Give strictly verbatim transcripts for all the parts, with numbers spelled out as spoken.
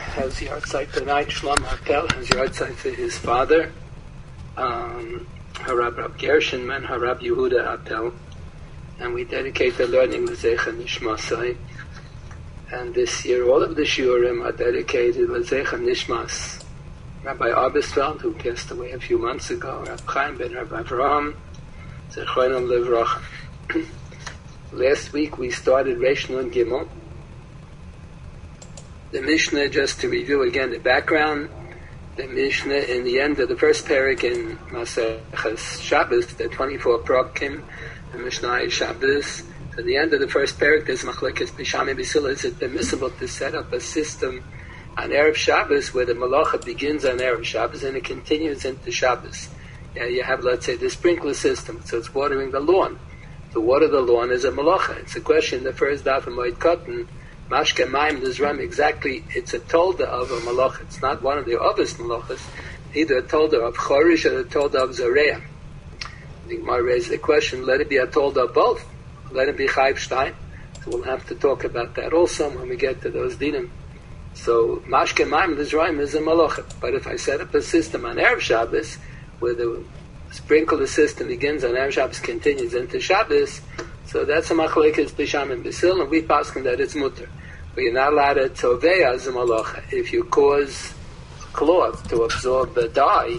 has yahrzeit tonight. Shlomo Appel has yahrzeit for his father, um, Harab Rab Gershon and Harab Yehuda Appel, and we dedicate the learning to Zecha Nishmasai. And this year, all of the shiurim are dedicated to Zecha Nishmas Rabbi Arbesfeld, who passed away a few months ago, Rab Chaim ben Rabbi Avraham, Zechronim Livracha. Last week we started Reish Nun Gimel. The Mishnah, just to review again the background, the Mishnah in the end of the first parak in Maseches Shabbos, the twenty-four Prokim, the Mishnah Shabbos. At the end of the first parak, there's Machlekes Bishami B'Sila. Is it permissible to set up a system on Erev Shabbos where the Malacha begins on Erev Shabbos and it continues into Shabbos? Yeah, you have, let's say, the sprinkler system, so it's watering the lawn. To water the lawn is a Malacha. It's a question, the first daf of Moed Katan, Mashke Maim Nizram, exactly, it's a tolda of a Malacha. It's not one of the obvious Malachas, either a tolda of Chorish or a tolda of Zareah. The Gemara raised the question, let it be a tolda of both. Let it be Chayv Shtein. So we'll have to talk about that also when we get to those dinim. So Mashke Maim Nizram is a Malacha. But if I set up a system on Erev Shabbos, where the sprinkler system begins on Erev Shabbos, continues into Shabbos, so that's a machlekes b'sham and b'sil, and we paskin that it's mutter. But you're not allowed to tovei as a malacha. If you cause cloth to absorb the dye,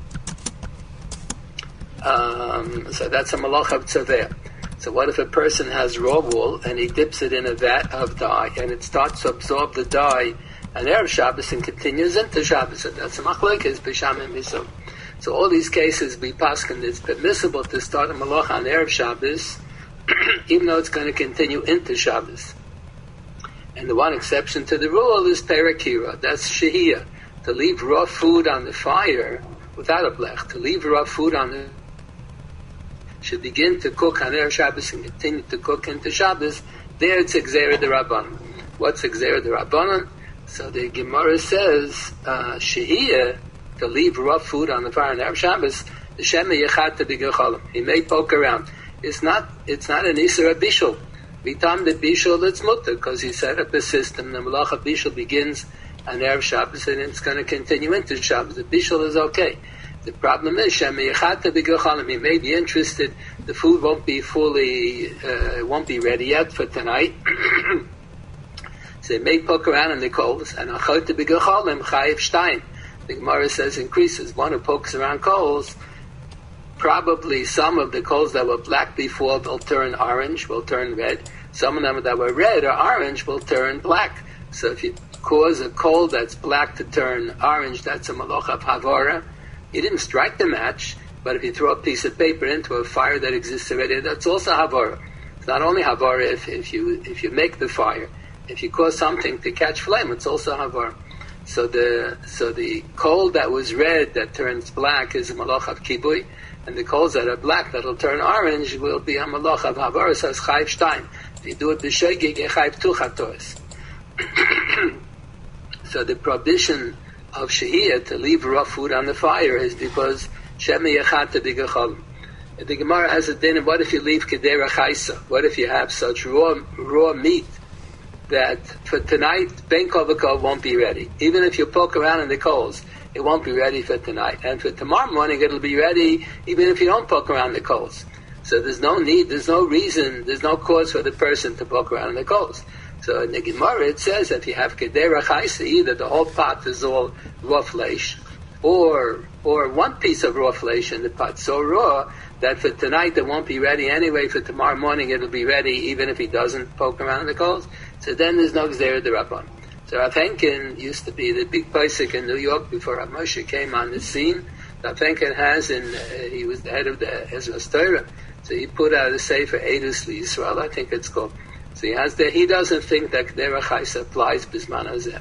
um, so that's a malacha of tovei. So what if a person has raw wool and he dips it in a vat of dye and it starts to absorb the dye on Erev Shabbos and continues into Shabbos? So that's a machlekes b'sham and b'sil. So all these cases, we paskin, it's permissible to start a malacha on Erev Shabbos, even though it's going to continue into Shabbos. And the one exception to the rule is perakira. That's shehiyah. To leave raw food on the fire without a blech. To leave raw food on the should begin to cook on Erev Shabbos and continue to cook into Shabbos. There it's Gzeira D'Rabbanan. What's Gzeira D'Rabbanan? So the Gemara says, uh, shehiyah, to leave raw food on the fire on Erev Shabbos, the Shema Yechat to be Gecholim. He may poke around. It's not, it's not an Isra Bishul. Vitam the Bishul, it's mutter, because he set up a system. The Malacha Bishul begins on Erev Shabbos and it's going to continue into Shabbos. The Bishul is okay. The problem is, Shema Yechat to be Gecholim. He may be interested. The food won't be fully, uh, won't be ready yet for tonight. So he may poke around in the coals. And Achot to be Gecholim, Chayiv Shtein. The Gemara says increases. One who pokes around coals, probably some of the coals that were black before will turn orange, will turn red. Some of them that were red or orange will turn black. So if you cause a coal that's black to turn orange, that's a malacha of havara. You didn't strike the match, but if you throw a piece of paper into a fire that exists already, that's also havara. It's not only havara if, if you if you make the fire. If you cause something to catch flame, it's also havara. So the so the coal that was red that turns black is a malach of kibui, and the coals that are black that'll turn orange will be a malach of havar. Says chayv shtein. If you do it b'shoigig, you chayv tu chatois. So the prohibition of shehiyah to leave raw food on the fire is because shema yechat to be gecholim. The Gemara has a din. What if you leave kedera chaysa? What if you have such raw raw meat that for tonight, Ben Kovakov won't be ready. Even if you poke around in the coals, it won't be ready for tonight. And for tomorrow morning, it'll be ready even if you don't poke around the coals. So there's no need, there's no reason, there's no cause for the person to poke around in the coals. So in the Gemara, it says if you have Kedera Chaisa, either the whole pot is all raw flesh, or or one piece of raw flesh in the pot, so raw that for tonight it won't be ready anyway, for tomorrow morning it'll be ready even if he doesn't poke around in the coals. So then there's no Gzeira D'Rabbanan. So Rav Henkin used to be the big Pesach in New York before Rav Moshe came on the scene. Rav Henkin has, and uh, he was the head of the Ezra's Torah. So he put out a sefer Eidus L'Yisrael, I think it's called. So he has the, he doesn't think that Kedera Chaisa applies Bisman Hazeh.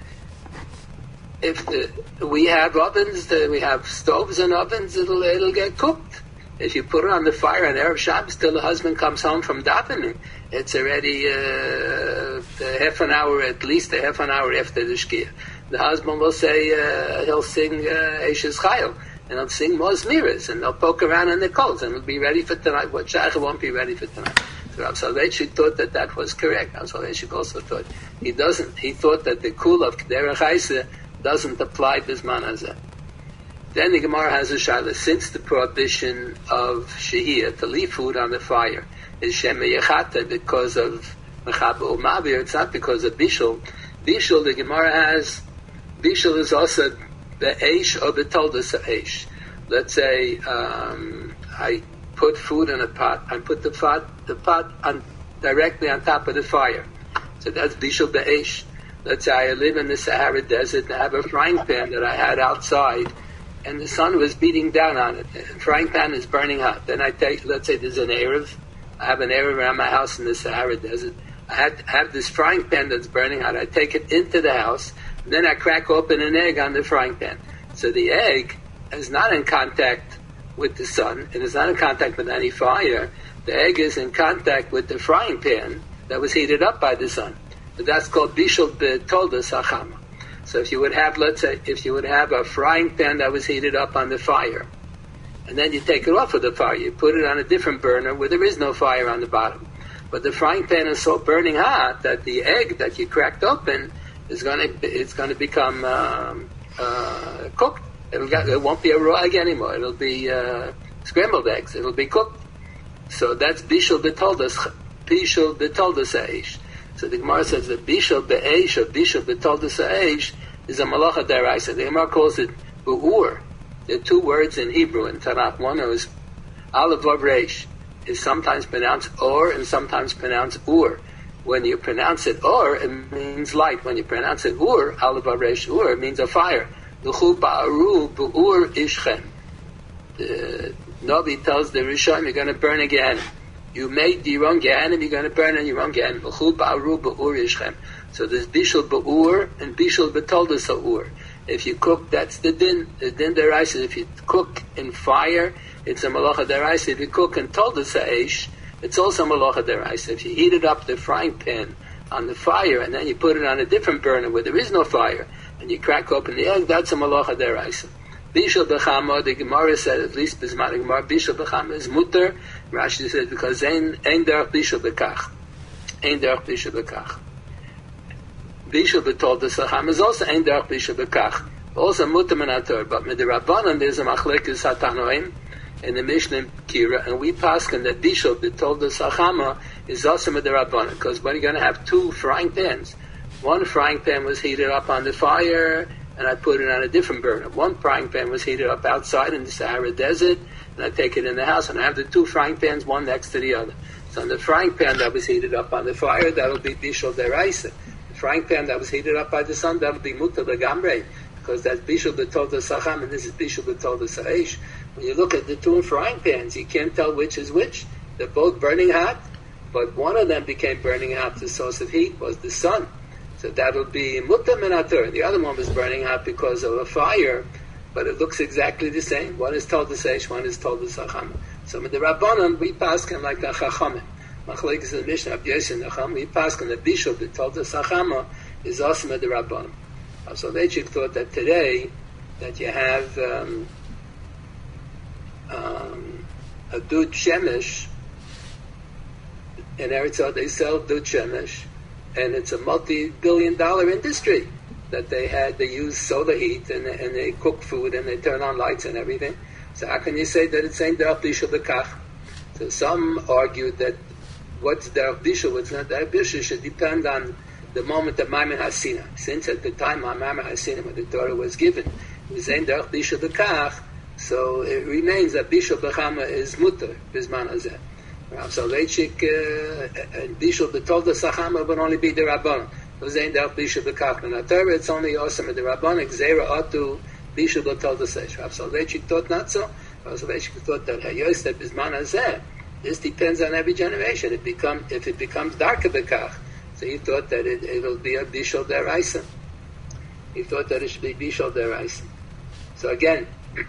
If the, we have ovens, the, we have stoves and ovens, it'll it'll get cooked. If you put it on the fire on Erev Shabbos till the husband comes home from davening, it's already uh, half an hour, at least a half an hour after the shkia. The husband will say, uh, he'll sing Eishes Chayil, and he'll sing Moz Miras, and they'll poke around in the coals, and it'll be ready for tonight. What Shach won't be ready for tonight. So Rav Soloveitchik thought that that was correct. Rav Soloveitchik also thought he doesn't. He thought that the kula of Kederach Haisa doesn't apply Bisman Hazeh. Then the Gemara has a shaila. Since the prohibition of shehiyah, to leave food on the fire, is shema yechata because of mechaber or mavir, it's not because of bishul. Bishul, the Gemara has, bishul is also the eish or the toldas eish. Let's say um, I put food in a pot. I put the pot, the pot on, directly on top of the fire. So that's bishul be'esh. Let's say I live in the Sahara Desert and I have a frying pan that I had outside, and the sun was beating down on it. The frying pan is burning hot. Then I take, let's say there's an Erev. I have an Erev around my house in the Sahara Desert. I had, have this frying pan that's burning hot. I take it into the house, and then I crack open an egg on the frying pan. So the egg is not in contact with the sun, and it's not in contact with any fire. The egg is in contact with the frying pan that was heated up by the sun. But that's called bishul betoldas hachama. So if you would have, let's say, if you would have a frying pan that was heated up on the fire, and then you take it off of the fire, you put it on a different burner where there is no fire on the bottom. But the frying pan is so burning hot that the egg that you cracked open is going to it's going to become um, uh, cooked. It'll get, it won't be a raw egg anymore. It'll be uh, scrambled eggs. It'll be cooked. So that's bishul betoldas bishul betoldas eish. So the Gemara says that bishul be'eish or bishul betoldas eish is a malacha deraisa. The Gemara calls it bu'ur. There are two words in Hebrew in Tanakh. One is aleph vav reish. Is sometimes pronounced or and sometimes pronounced ur. When you pronounce it or, it means light. When you pronounce it ur, aleph vav reish ur, it means a fire. L'chu ba'aru bu'ur ishchem. The Navi tells the Rishon, you're going to burn again. You made your own Gehenim, you're going to burn in your own Gehenim. L'chu ba'aru bu'ur ishchem. So there's bishul bu'ur and bishul betoldas ha'ur. If you cook, that's the din. The din deraisa. If you cook in fire, it's a malacha deraisa. If you cook in toldas ha'esh, it's also a malacha deraisa. If you heated up the frying pan on the fire and then you put it on a different burner where there is no fire and you crack open the egg, that's a malacha deraisa. Bishul b'chama, the Gemara said, at least Bisman Gemara, bishul b'chama is mutter. Rashi said because ein ein derech bishul b'kach, ein derech bishul b'kach. Bishul betoldas hacham is also ein derech bishul b'kach, also mutter menator. But with the Rabbanan there's a machlekes hatanoim in the Mishnah Kira, and we paskin that bishul betoldas hachama is also with the Rabbanan, because when you're going to have two frying pans, one frying pan was heated up on the fire, and I put it on a different burner. One frying pan was heated up outside in the Sahara Desert, and I take it in the house, and I have the two frying pans, one next to the other. So on the frying pan that was heated up on the fire, that'll be bishul deraisa. The frying pan that was heated up by the sun, that'll be mutar legamrei, because that's bishul betoldas hacham, and this is bishul betoldas ha'esh. When you look at the two frying pans, you can't tell which is which. They're both burning hot, but one of them became burning hot. The source of heat was the sun. So that'll be mutar menator. The other one was burning hot because of a fire, but it looks exactly the same. One is toldas eish, one is toldas hacham. So with the Rabbanan, we pass him like the Chachamim. Machlekes in the Mishnah of Yosef Nacham, we pass him the bishul betoldas hachama is also with the Rabbanan. So Leitchik thought that today that you have um, um, a dud shemesh in Eretz, they sell dud shemesh. And it's a multi-billion dollar industry that they had. They use solar heat and, and they cook food and they turn on lights and everything. So how can you say that it's ain't derech bishul b'kach? So some argue that what's derech bishul, what's not derech bishul should depend on the moment of Maimon Hasina. Since at the time of Maimon Hasina, when the Torah was given, it was ain't derech bishul b'kach, so it remains that bishul b'chama is mutter, bisman hazeh. Rav Soloveitchik and bishul betoldas hachama would only be the Rabbanan. Those ain't derech bishul b'kach. In the Torah, it's only awesome with the Rabbanan. Gzeira atu bishul betoldas eish. Rav Soloveitchik thought not so. Rav Soloveitchik thought that hayosef bisman hazeh. This depends on every generation. It become if it becomes darker b'kach, so he thought that it it'll be a bishul deraisa. He thought that it should be bishul deraisa. So again,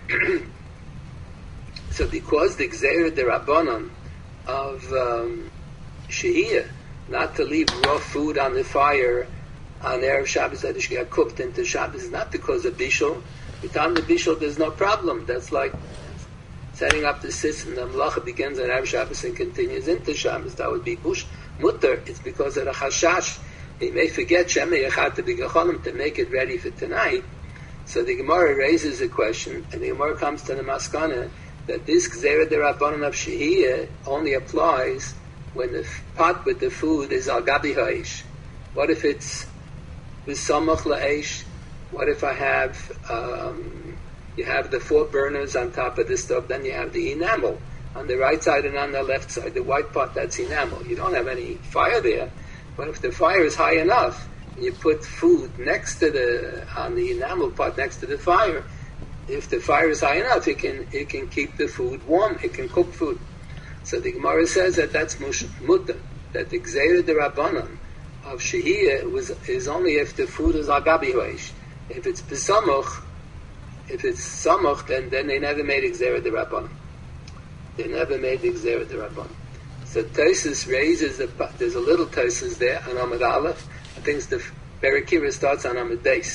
so because the gzeira the Rabbanan of um, shehiyah, not to leave raw food on the fire on Erev Shabbos that it should get cooked into Shabbos, is not because of bishul. Without the bishul, there's no problem. That's like, it's setting up the system, the Malacha begins on Erev Shabbos and continues into Shabbos. That would be Bush Mutter. It's because of the Chashash. He may forget Shemei Echad to be Gecholim to make it ready for tonight. So the Gemara raises a question, and the Gemara comes to the Maskana that this Gzera D'Rabbanan of Shehiyah only applies when the pot with the food is Al Gabi Ha'esh. What if it's B'samach La'esh? What if I have, um, you have the four burners on top of the stove, then you have the enamel on the right side and on the left side, the white pot, that's enamel. You don't have any fire there, but if the fire is high enough, and you put food next to the, on the enamel pot next to the fire, if the fire is high enough, it can it can keep the food warm, it can cook food. So the Gemara says that that's mutter, that the Gzeira D'Rabbanan of Shehiyah was is only if the food is Agabi Hoish. If it's Besamuch, if it's Samuch, then, then they never made Gzeira D'Rabbanan. They never made the Gzeira D'Rabbanan. So Tosfos raises, a, there's a little Tosfos there on Amud Aleph. I think the Berekira starts on Amud Beis.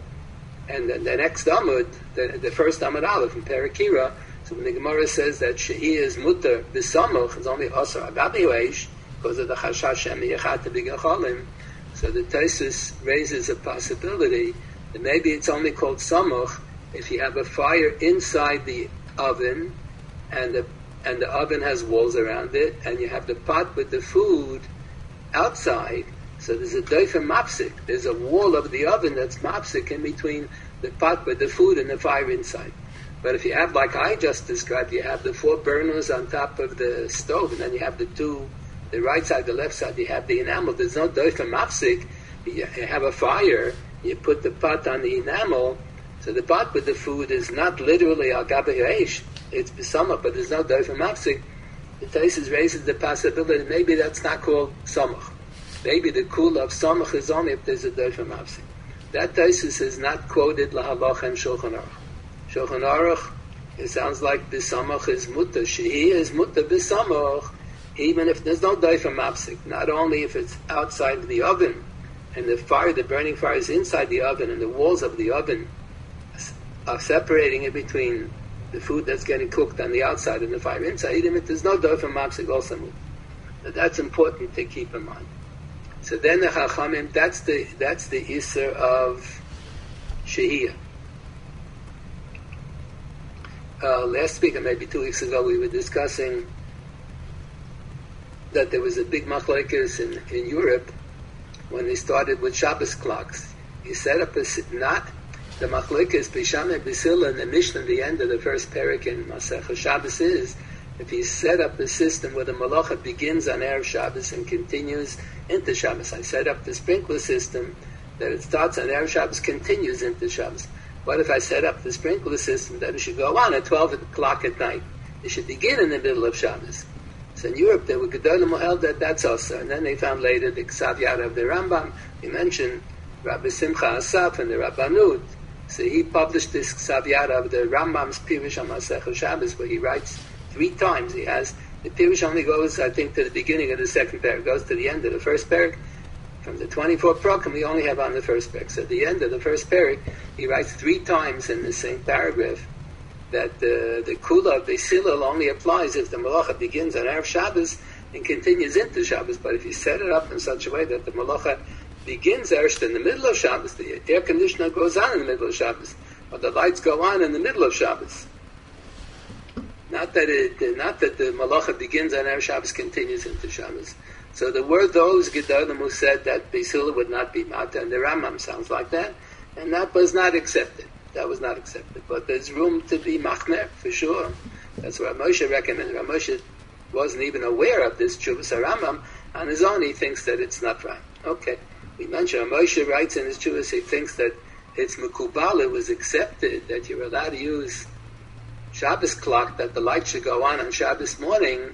And then the next Amud, the, the first Amud Aleph in Berekira, so when the Gemara says that Shehiyah is mutter b'samuch, it's only Asar Agabi Hoish, because of the Chashash Shemei Echad to be Gecholim. So the Tosfos raises a possibility that maybe it's only called samuch if you have a fire inside the oven, and the and the oven has walls around it, and you have the pot with the food outside. So there's a doifer mapsik. There's a wall of the oven that's mapsik in between the pot with the food and the fire inside. But if you have, like I just described, you have the four burners on top of the stove, and then you have the two, the right side, the left side, you have the enamel. There's no doifer mapsik. You have a fire, you put the pot on the enamel, so the pot with the food is not literally al gabi ha'esh, it's b'samach, but there's no doifer mapsik. The Tosfos raises the possibility maybe that's not called samach. Maybe the kula of samach is only if there's a doifer mapsik. That Tosfos is not quoted lahalacha and Shulchan Aruch. Shulchan Aruch, it sounds like b'samach is mutter. Shehiyah is mutter b'samach, even if there's no doifer mapsik. Not only if it's outside the oven, and the fire, the burning fire is inside the oven, and the walls of the oven are separating it between the food that's getting cooked on the outside and the fire inside. Even if there's no doifer mapsik, also move. But that's important to keep in mind. So then the Chachamim, that's the that's the Isser of Shehiyah. Uh, last week, or maybe two weeks ago, we were discussing that there was a big machlokes in, in Europe when they started with Shabbos clocks. He set up a, not the machlokes Bisham and Basila in the Mishnah, the end of the first parak in Masechah Shabbos is, if he set up a system where the malacha begins on Erev Shabbos and continues into Shabbos. I set up the sprinkler system that it starts on Erev Shabbos, continues into Shabbos. What if I set up the sprinkler system that it should go on at twelve o'clock at night? It should begin in the middle of Shabbos. So in Europe, there were Gedolim held that that's also. And then they found later the Ksav Yad of the Rambam. He mentioned Rabbi Simcha Asaf and the Rabbanut. So he published this Ksav Yad of the Rambam's Pirush on Masechah Shabbos, where he writes three times. He has, the Pirush only goes, I think, to the beginning of the second parak, goes to the end of the first parak. From the twenty-four prokim, we only have on the first parak. So at the end of the first parak, he writes three times in the same paragraph that the, the kula of the Silil only applies if the malacha begins on Erev Shabbos and continues into Shabbos. But if you set it up in such a way that the malacha begins erst in the middle of Shabbos, the air conditioner goes on in the middle of Shabbos, or the lights go on in the middle of Shabbos. Not that it, not that the malacha begins on Erev Shabbos, continues into Shabbos. So there were those Gedolim who said that Beisila would not be Mata, and the Rambam sounds like that, and that was not accepted. That was not accepted. But there's room to be Machmer, for sure. That's what Moshe recommended. Moshe wasn't even aware of this Chuvas Rambam. On his own, he thinks that it's not right. Okay. We mentioned, Moshe writes in his Chuvas, he thinks that it's Mekubal, it was accepted that you're allowed to use Shabbos clock, that the light should go on on Shabbos morning.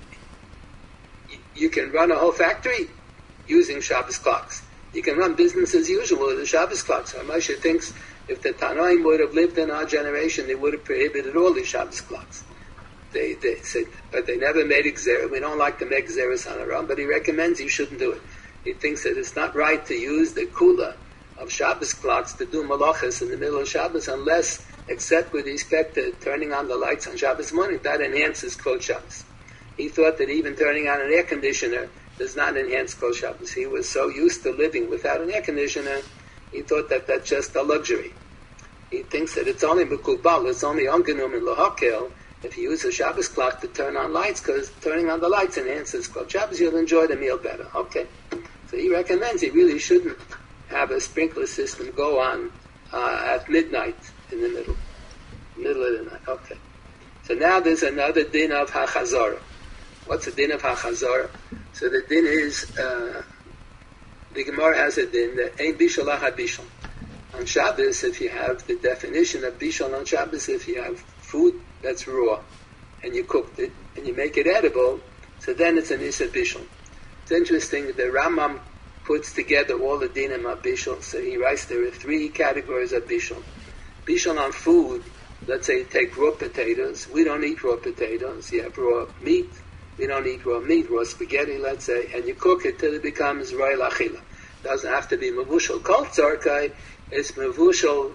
You can run a whole factory using Shabbos clocks. You can run business as usual with the Shabbos clocks. Moshe thinks if the Tanoim would have lived in our generation, they would have prohibited all these Shabbos clocks. They, they said, but they never made Gzera. We don't like to make Gzeras on our own, but he recommends you shouldn't do it. He thinks that it's not right to use the kula of Shabbos clocks to do malachas in the middle of Shabbos, unless, except with respect to turning on the lights on Shabbos morning, that enhances Kol Shabbos. He thought that even turning on an air conditioner does not enhance Kol Shabbos. He was so used to living without an air conditioner, he thought that that's just a luxury. He thinks that it's only Mekubal, it's only Ongenum and Lahakel, if you use a Shabbos clock to turn on lights, because turning on the lights enhances Kol Shabbos, you'll enjoy the meal better. Okay. So he recommends he really shouldn't have a sprinkler system go on uh, at midnight in the middle. Middle of the night. Okay. So now there's another din of HaChazorah. What's the din of HaChazorah? So the din is, uh, the Gemara has a din that ain't bishul achad bishul. On Shabbos, if you have the definition of bishul on Shabbos, if you have food that's raw, and you cooked it, and you make it edible, so then it's an issa bishul. It's interesting, the Rambam puts together all the dinim of bishul, so he writes there are three categories of bishul. Bishul on food, let's say you take raw potatoes, we don't eat raw potatoes, you have raw meat, we don't eat raw meat, raw spaghetti, let's say, and you cook it till it becomes royal achila. Doesn't have to be mevushal kol tzarkai, it's mevushal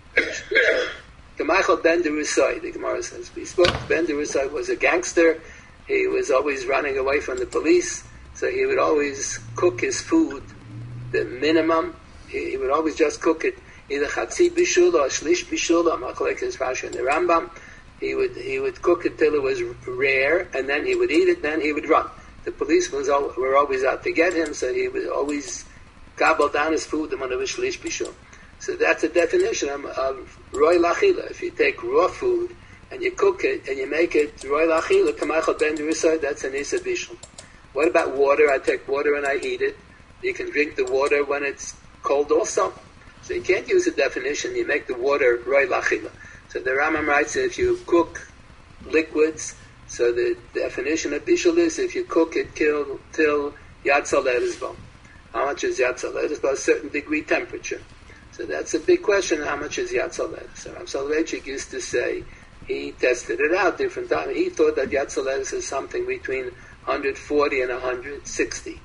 K'machal Ben Derusai, the Gemara says. We spoke, Ben Derusai was a gangster. He was always running away from the police, so he would always cook his food, the minimum. He, he would always just cook it, either chatzi bishul or shlish bishul, or machlekes Rashi and the Rambam. He would he would cook it till it was rare, and then he would eat it, then he would run. The police was al- were always out to get him, so he would always gobble down his food when it was shlish bishul. So that's a definition of, of roy lachila. If you take raw food and you cook it and you make it roy lachila, kamachal ben derusai, that's an isa bishul. What about water? I take water and I heat it. You can drink the water when it's cold also. So you can't use a definition. You make the water roy lachila. So the Rambam writes that if you cook liquids, so the definition of bishul is if you cook it till, till yad salet is bone. How much is yad salet? It's about a certain degree temperature. So that's a big question, how much is Yad Saletis? So Rav Soloveitchik used to say, he tested it out different times. He thought that Yad Saletis is something between one hundred forty and one hundred sixty.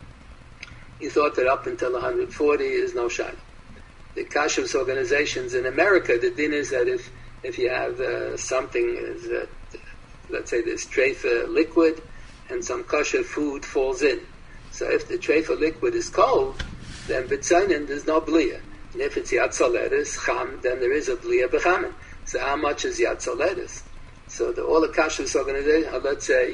He thought that up until one hundred forty is no shayla. The kashrus organizations in America, the din is that if, if you have uh, something, that, let's say there's treifa liquid, and some kosher food falls in. So if the treifa liquid is cold, then b'tzayin there's no bliya. And if it's Yad Saletis, Cham, then there is a Bliya B'chamin. So how much is Yad Saletis? So the, all the kashrus organizations, let's say,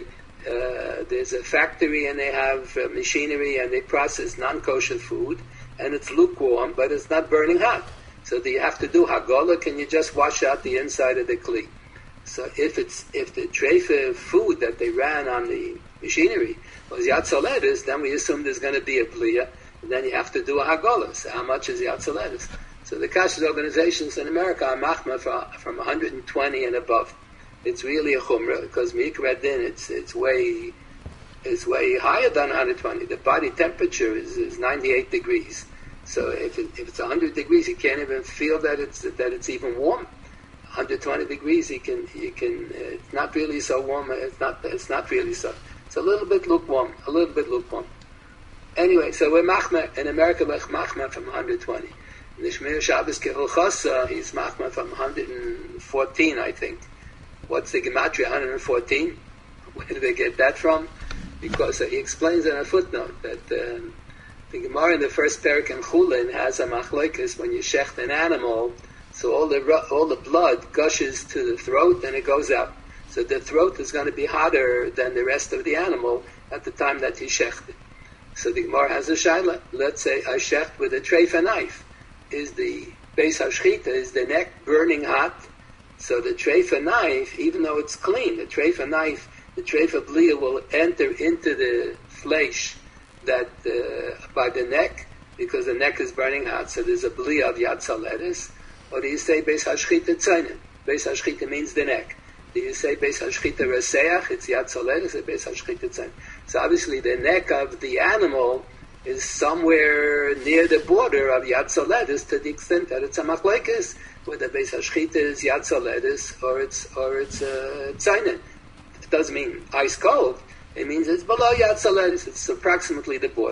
uh, there's a factory and they have uh, machinery and they process non-kosher food, and it's lukewarm, but it's not burning hot. So do you have to do Hagolah? Can you just wash out the inside of the kli? So if it's if the treifa food that they ran on the machinery was Yad Saletis, then we assume there's going to be a Bliya. Then you have to do a Hagolah. So how much is Yad Saletis? So the kashrus organizations in America are machma from one hundred twenty and above. It's really a chumrah because mikra din it's it's way it's way higher than one hundred twenty. The body temperature is, is ninety-eight degrees. So if it, if it's one hundred degrees, you can't even feel that it's that it's even warm. one hundred twenty degrees, you can you can it's not really so warm. It's not it's not really so. It's a little bit lukewarm. A little bit lukewarm. Anyway, so we're machma in America. We're machma from one hundred twenty. In the Shmir Shabbos Kehilchasa, he's machma from one hundred fourteen, I think. What's the gematria? one hundred fourteen. Where did they get that from? Because uh, he explains in a footnote that um, the Gemara in the first parak in Chulin has a machlokes when you shecht an animal, so all the all the blood gushes to the throat and it goes out. So the throat is going to be hotter than the rest of the animal at the time that he shechted. So the Gemara has a shaila. Let's say I shecht with a treifa knife. Is the beis hashchita, is the neck burning hot? So the treifa knife, even though it's clean, the treifa knife, the treifa bliya will enter into the flesh that uh, by the neck, because the neck is burning hot. So there's a bliya of yad saletis. Or do you say beis hashchita tzainin? Beis hashchita means the neck. Do you say beis hashchita reseach? It's yad saletis or beis hashchita tzainin? So obviously the neck of the animal is somewhere near the border of Yad Saletis to the extent that it's a machlekes, whether Beis Hashchita is Yad Saletis or it's or it's uh, Tzainin. It doesn't mean ice cold. It means it's below Yad Saletis. It's approximately the border.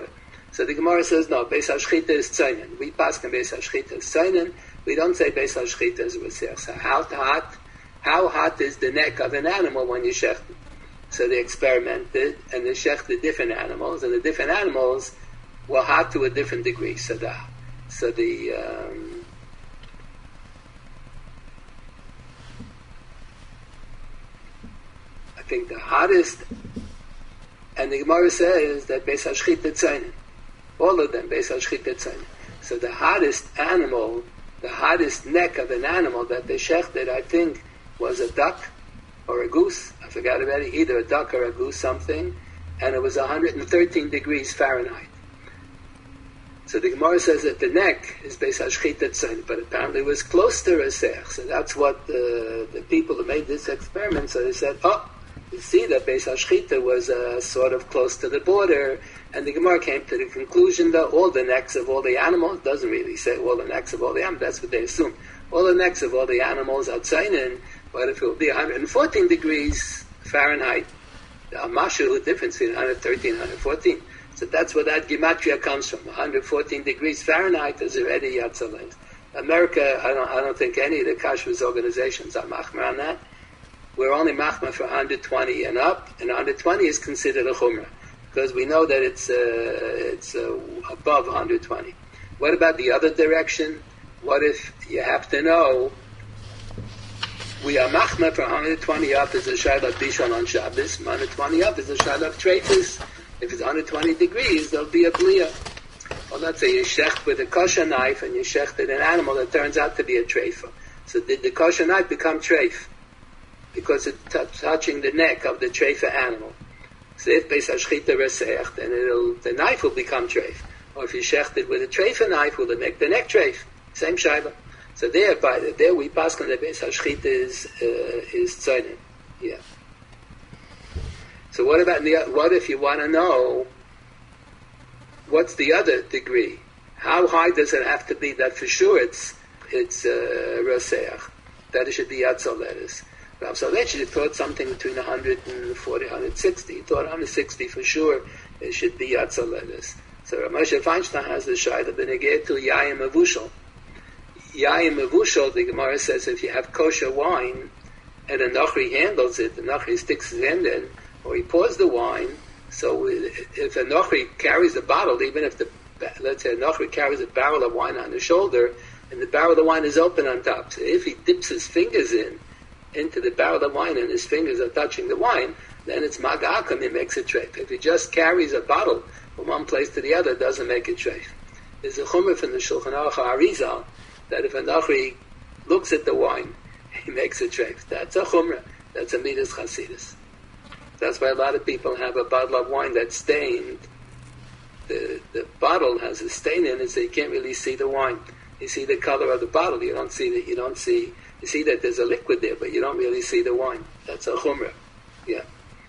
So the Gemara says, no, Beis HaShchita is Tzainin. We pass on Beis HaShchita is Tzainin. We don't say Beis HaShchita is Rasech. So how hot, how hot is the neck of an animal when you shecht it? So they experimented, and they shechted different animals, and the different animals were hot to a different degree. So the, so the, um, I think the hottest, and the Gemara says that Beis HaShchita Tzainin. All of them, Beis HaShchita Tzainin. So the hottest animal, the hottest neck of an animal that they shechted, I think, was a duck or a goose. I forgot about it. Either a duck or a goose, something. And it was one hundred thirteen degrees Fahrenheit. So the Gemara says that the neck is Beis HaShchita Tzainin, but apparently it was close to Rasech. So that's what the, the people who made this experiment, so they said, oh, you see that Beis HaShchita was uh, sort of close to the border, and the Gemara came to the conclusion that all the necks of all the animals, doesn't really say all the necks of all the animals, that's what they assume. All the necks of all the animals are Tzainin, but if it will be one hundred fourteen degrees Fahrenheit, the Mashu, difference between one hundred thirteen and one hundred fourteen. So that's where that gematria comes from. one hundred fourteen degrees Fahrenheit is already Yatzalez. America, I don't, I don't think any of the Kashrus organizations are machmer on that. We're only machmer for one hundred twenty and up, and one hundred twenty is considered a chumrah, because we know that it's uh, it's uh, above one hundred twenty. What about the other direction? What if you have to know, we are machmer for one hundred twenty up is a shayla bishon on Shabbos, one hundred twenty up is a shayla of treifus. If it's one hundred twenty degrees, there'll be a bliya. Well, let's say you shecht with a kosher knife and you shechted an animal that turns out to be a treifa. So did the kosher knife become treif? Because it's t- touching the neck of the treifa animal. So if Beis HaShchita Rasech, then it'll, the knife will become treif. Or if you shecht it with a treifa knife, will it make the neck treif? Same shayla. So there, by the, there we pass on the Beis HaShchita is uh, is tzainin. Yeah. So what about the, what if you want to know what's the other degree? How high does it have to be that for sure it's it's uh, Raseach, that it should be Yatzal letters? Rav Soloveitchik thought something between one hundred forty, one hundred sixty. He thought one hundred sixty for sure it should be Yatzal letters. So Rav Moshe Feinstein has the shayla beneged to Yayim Mavushal. Yayim Mavushal, the Gemara says, if you have kosher wine and a Nachri handles it, the Nachri sticks his hand in, or he pours the wine, so if a Nachri carries the bottle, even if the, let's say a Nachri carries a barrel of wine on his shoulder, and the barrel of wine is open on top, so if he dips his fingers in, into the barrel of wine and his fingers are touching the wine, then it's maga'akam, it makes it treif. If he just carries a bottle from one place to the other, it doesn't make it treif. There's a chumrah from the Shulchan Aruch Arizal, that if a Nachri looks at the wine, he makes it treif. That's a chumrah. That's a midas chasidus. That's why a lot of people have a bottle of wine that's stained. The the bottle has a stain in it, so you can't really see the wine. You see the color of the bottle. You don't see that. You don't see. You see that there's a liquid there, but you don't really see the wine. That's a chumrah. Yeah.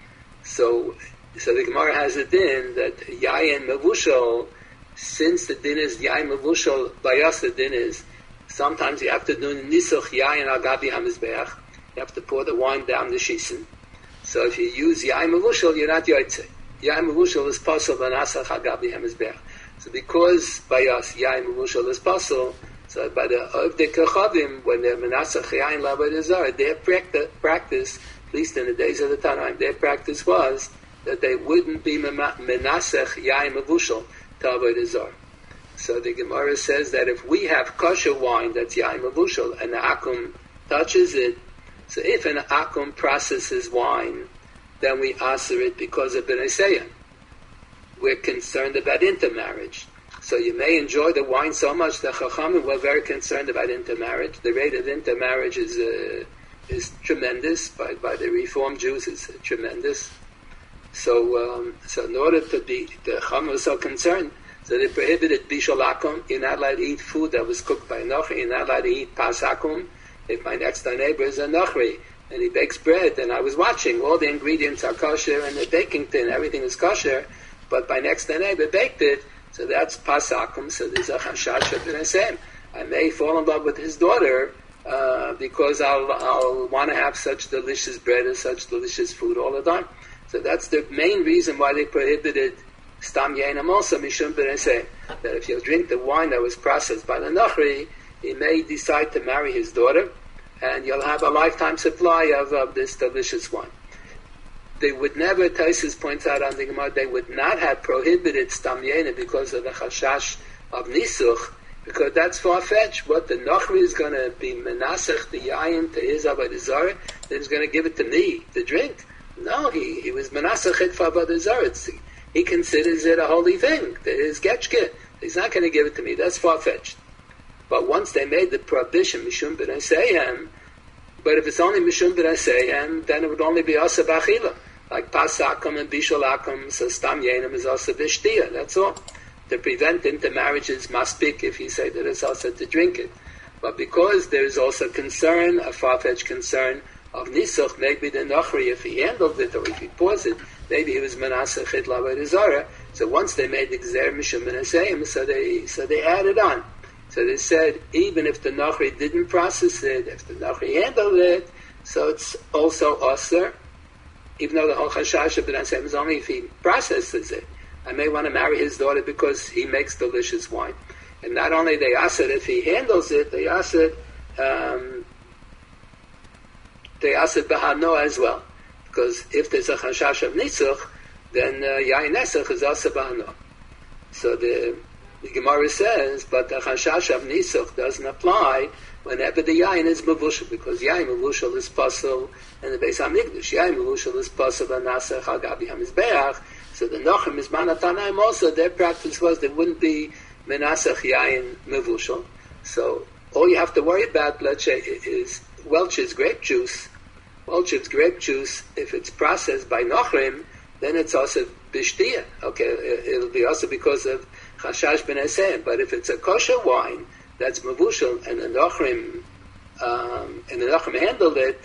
So, so the Gemara has a din that yayin mavushal. Since the din is yayin mavushal, bayas the din is sometimes you have to do nisuch yayin al gabi hamizbeach. You have to pour the wine down the shisen. So if you use yayin mavushal, you're not yotzei. Yayin mavushal is pasul v'nasach al gabi hamizbeach. So because bayas yayin mavushal is pasul, so by the of the kachavim, when they're menasach yayin l'avodah zarah, their practice, practice, at least in the days of the Tanaim, their practice was that they wouldn't be menasach yayin mavushal to avodah zarah. So the Gemara says that if we have kosher wine that's yayin mavushal and the akum touches it, so if an akum processes wine, then we answer it because of b'nai seyam. We're concerned about intermarriage. So you may enjoy the wine so much that Chachamim were very concerned about intermarriage. The rate of intermarriage is uh, is tremendous by by the Reform Jews. It's uh, tremendous. So um, so in order to be, the Chachamim was so concerned, so they prohibited bishul akum. You're not allowed to eat food that was cooked by Nochri. You're not allowed to eat pas akum. If my next door neighbor is a Nochri and he bakes bread, and I was watching, all the ingredients are kosher and the baking tin, everything is kosher, but my next door neighbor baked it, so that's pas akum. So there's a chashash of I may fall in love with his daughter uh, because I'll I'll want to have such delicious bread and such delicious food all the time. So that's the main reason why they prohibited Stam Yainam also Mishum B'Nesei, that if you drink the wine that was processed by the Nachri, he may decide to marry his daughter, and you'll have a lifetime supply of, of this delicious wine. They would never, Taisus points out on the Gemara, they would not have prohibited Stam Yainam because of the Chashash of Nisuch, because that's far-fetched. What the Nachri is going to be Menasech the Yayin to his Avodah Zarah, then he's going to give it to me to drink. No, he, he was Menasech it for Avodah Zarah. He considers it a holy thing. It is Getchke. He's not going to give it to me. That's far-fetched. But once they made the prohibition, Mishum B'Neseihem, but if it's only Mishum B'Neseihem, then it would only be Asa B'Achila. Like Pas Akum and Bishul Akum, so Stam Yainam is Asa B'Shtia. That's all. To prevent intermarriage is maspik if you say that it's also to drink it. But because there is also concern, a far-fetched concern of Nisuch, maybe the Nachri, if he handled it or if he paused it, maybe he was Manasseh Chid L'Avodah Zarah. So once they made the Gzer Mishum B'Neseihem, so they so they added on. So they said, even if the Nachri didn't process it, if the Nachri handled it, so it's also Osir, even though the whole Chashash of B'Neseihem is only if he processes it. I may want to marry his daughter because he makes delicious wine. And not only they ask it if he handles it, they ask it, um, they ask it Bahano as well. Because if there's a Chashash of Nitzuch, then Yain Nesach is also Bahano. So the, the Gemara says, but the Chashash of Nitzuch doesn't apply whenever the Yain is Mavushal, because Yain Mavushal is Pasal and the Beis HaMikdash. Yain Mavushal is Pasal and Nasach Hagabi HaMizbeach. So the Nachem is Manatanaim also, their practice was there wouldn't be Menasach Yain Mevushal. So all you have to worry about, let's say, is Welch's grape juice. Welch's grape juice, if it's processed by Nachrim, then it's also Bishtia. Okay, it'll be also because of Chashash B'Neseihem. But if it's a kosher wine, that's Mevushal, and the Nachrim, um, and the Nachrim handled it,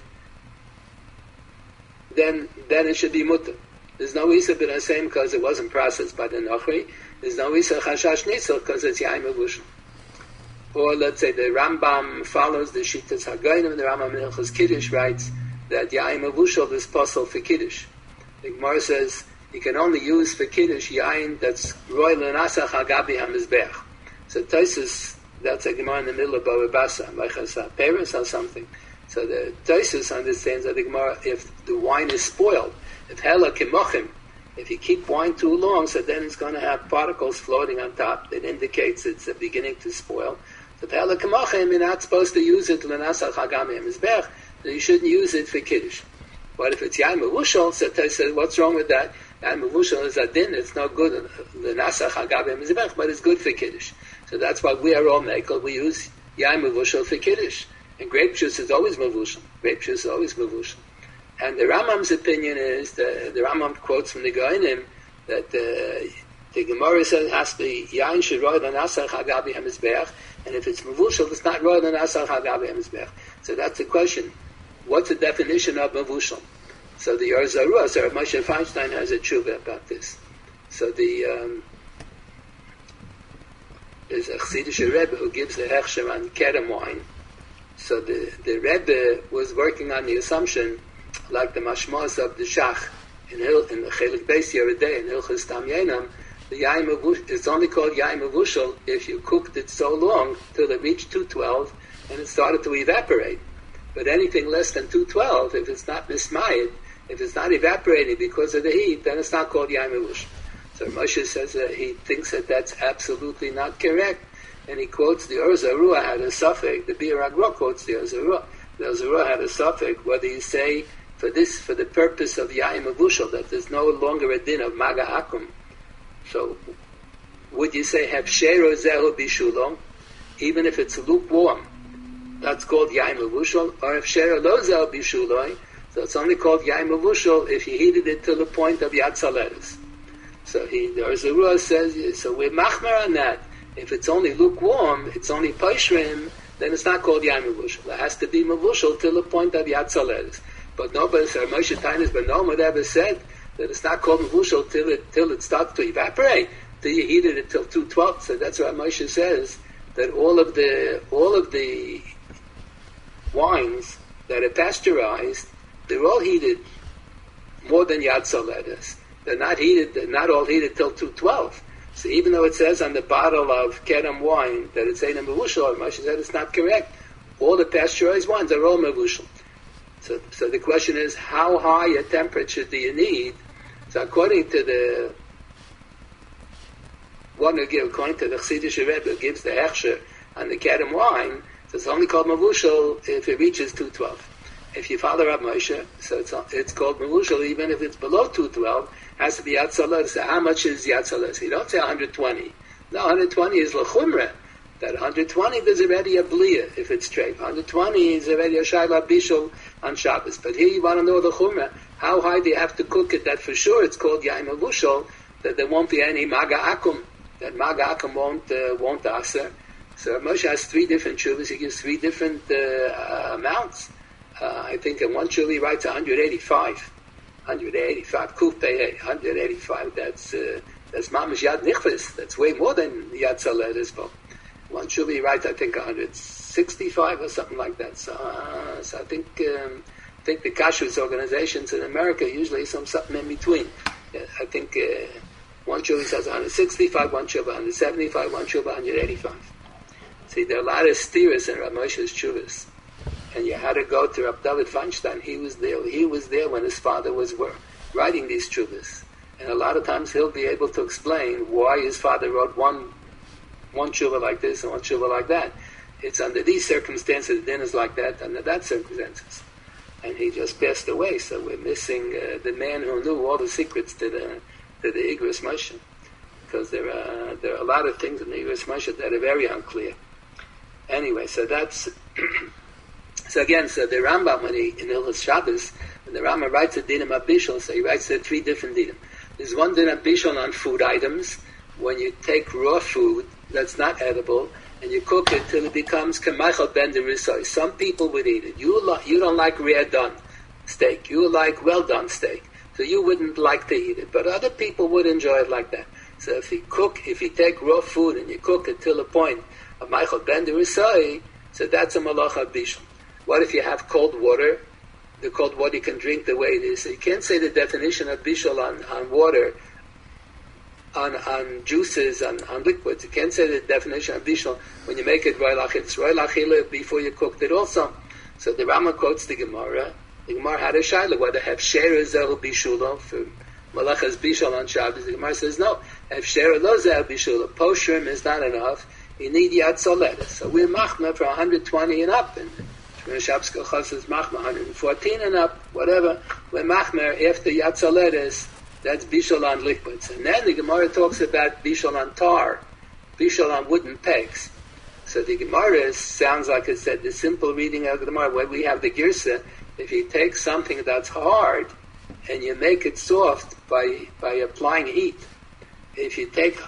then, then it should be Mutter. There's no Isa B'Neseihem because it wasn't processed by the Nachri. There's no Isa Chashash Nitzuch because it's Yain Mevushal. Or let's say the Rambam follows the Shittas HaGoyim, and the Rambam in Hilchos Kiddush writes that Yain Mevushal is possible for Kiddush. The Gemara says you can only use for Kiddush Yain that's Royal and Asach Hagabi HaMizbeach. So Taisus, that's a Gemara in the middle of Bava Basra, like a Paris or something. So the Taisus understands that the Gemara, if the wine is spoiled, if hela kimochim, if you keep wine too long, so then it's going to have particles floating on top that indicates it's beginning to spoil. So if hela kimochim, you're not supposed to use it l'nasach hagami hamizbech, so you shouldn't use it for kiddush. But if it's yain mevushal, so they said, what's wrong with that? Yain mevushal is a din, it's not good l'nasach hagami hamizbech, but it's good for kiddush. So that's why we are all mekel, we use yain mevushal for kiddush. And grape juice is always mevushal. Grape juice is always mevushal. And the Rambam's opinion is, the, the Rambam quotes from the Goinim, that uh, the Gemara says it has to be Yain Shiroi L'Nasach Hagabi HaMizbeach, and if it's Mevushal, it's not Roi L'Nasach Hagabi HaMizbeach. So that's the question. What's the definition of Mevushal? So the Or Zarua, so Moshe Feinstein has a tshuva about this. So the, um, there's a Chassidish Rebbe who gives the Hechsher on Kerem wine. So the, the Rebbe was working on the assumption, like the mashmas of the Shach in Hil, in the Chelik Beis Yeridei in Hilchos Stam Yainam, the yain mevushal, it's only called yain mevushal if you cooked it so long till it reached two twelve and it started to evaporate. But anything less than two twelve, if it's not mismayed, if it's not evaporating because of the heat, then it's not called yain mevushal. So Moshe says that he thinks that that's absolutely not correct, and he quotes the Or Zarua had a suffix. The Bir Agro quotes the Or Zarua. The Or Zarua had a suffix whether you say for this, for the purpose of Yaim Mevushal, that there's no longer a din of Maga Akum. So, would you say Hefshero Zehu Bishulo, even if it's lukewarm, that's called Yaim Mevushal, or Hefshero Lo Zehu Bishuloi, so it's only called Yaim Mevushal if you heated it to the point of Yatzaleres. So he, the Or Zarua says, so we're machmer on that. If it's only lukewarm, it's only Paishrim, then it's not called Yaim Mevushal. It has to be Mevushal till the point of Yatzaleres. But nobody, so Moshe Tainis Ben Noam ever said that it's not called Mevushal till it, till it starts to evaporate, till you heat it until two twelve. So that's what Moshe says, that all of the, all of the wines that are pasteurized, they're all heated more than Yatzaleres. They're not heated. They're not all heated till two twelve. So even though it says on the bottle of Kedem wine that it's Ein Mevushal, Moshe said it's not correct. All the pasteurized wines are all Mevushal. So, so the question is, how high a temperature do you need? So according to the one who gives, according to the Chassidish Rebbe, who gives the Hechsher on the Kedem wine, so it's only called Mevushal if it reaches two twelve. If you follow Rav Moshe, so it's it's called Mevushal even if it's below two twelve. Has to be Yatzalah. So how much is Yatzalah? So you don't say one hundred twenty. No, one hundred twenty is L'chumra. That one hundred twenty, there's already a Bliya if it's treif. one hundred twenty is already a Shaila Bishul on Shabbos. But here you want to know the Chumra. How high do you have to cook it that for sure it's called Yaim Mevushal, that there won't be any Maga Akum. That Maga Akum won't, uh, won't aser. So Moshe has three different shuvas. He gives three different uh, amounts. Uh, I think in one shuv he writes one hundred eighty-five. one hundred eighty-five, Kuf Pei, one hundred eighty-five, that's, uh, that's Mamash Yad Nichvis, that's way more than Yad Saleh is for. One should be right, I think one hundred sixty-five or something like that. So, uh, so I think, um, I think the kashrus organizations in America usually some something in between. Uh, I think, uh, one should says one hundred sixty-five, one should one hundred seventy-five, one should one hundred eighty-five. See, there are a lot of steers in Rav Moshe's Chuvas. And you had to go to Rav David Feinstein. He was there. He was there when his father was writing these chuvas. And a lot of times he'll be able to explain why his father wrote one one chuva like this and one chuva like that. It's under these circumstances, then it's like that, under that circumstances. And he just passed away, so we're missing uh, the man who knew all the secrets to the to the Igros Moshe. Because there are, there are a lot of things in the Igros Moshe that are very unclear. Anyway, so that's... So again, so the Rambam, when he, in Ilchos Shabbos, when the Rambam writes a Dinam Abishol, so he writes there three different Dinam. There's one Dinam Abishol on food items, when you take raw food that's not edible, and you cook it till it becomes Kamachal Ben Derisoi. Some people would eat it. You, lo- you don't like rare done steak. You like well done steak. So you wouldn't like to eat it. But other people would enjoy it like that. So if you cook, if you take raw food and you cook it till the point of Machal Ben Derisoi, so that's a Malacha Abishol. What if you have cold water? The cold water you can drink the way it is. So you can't say the definition of bishul on, on water, on on juices, on, on liquids. You can't say the definition of bishul when you make it roy lachil. It's roy lachil before you cooked it also. So the Rama quotes the Gemara. The Gemara had a shaila whether have shera zehu bishulo for malachas bishul on Shabbos. The Gemara says no. Have shera lo zehu bishulo. Poshrim is not enough. You need yad soledes. So we're machna for one hundred twenty and up. And when Shabbos Kochas is machmer one hundred fourteen and up, whatever, when machmer after Yatzaledes, that's bishul on liquids. And then the Gemara talks about bishul on tar, bishul on wooden pegs. So the Gemara sounds like it said the simple reading of the Gemara, where we have the Girsa, if you take something that's hard and you make it soft by by applying heat, if you take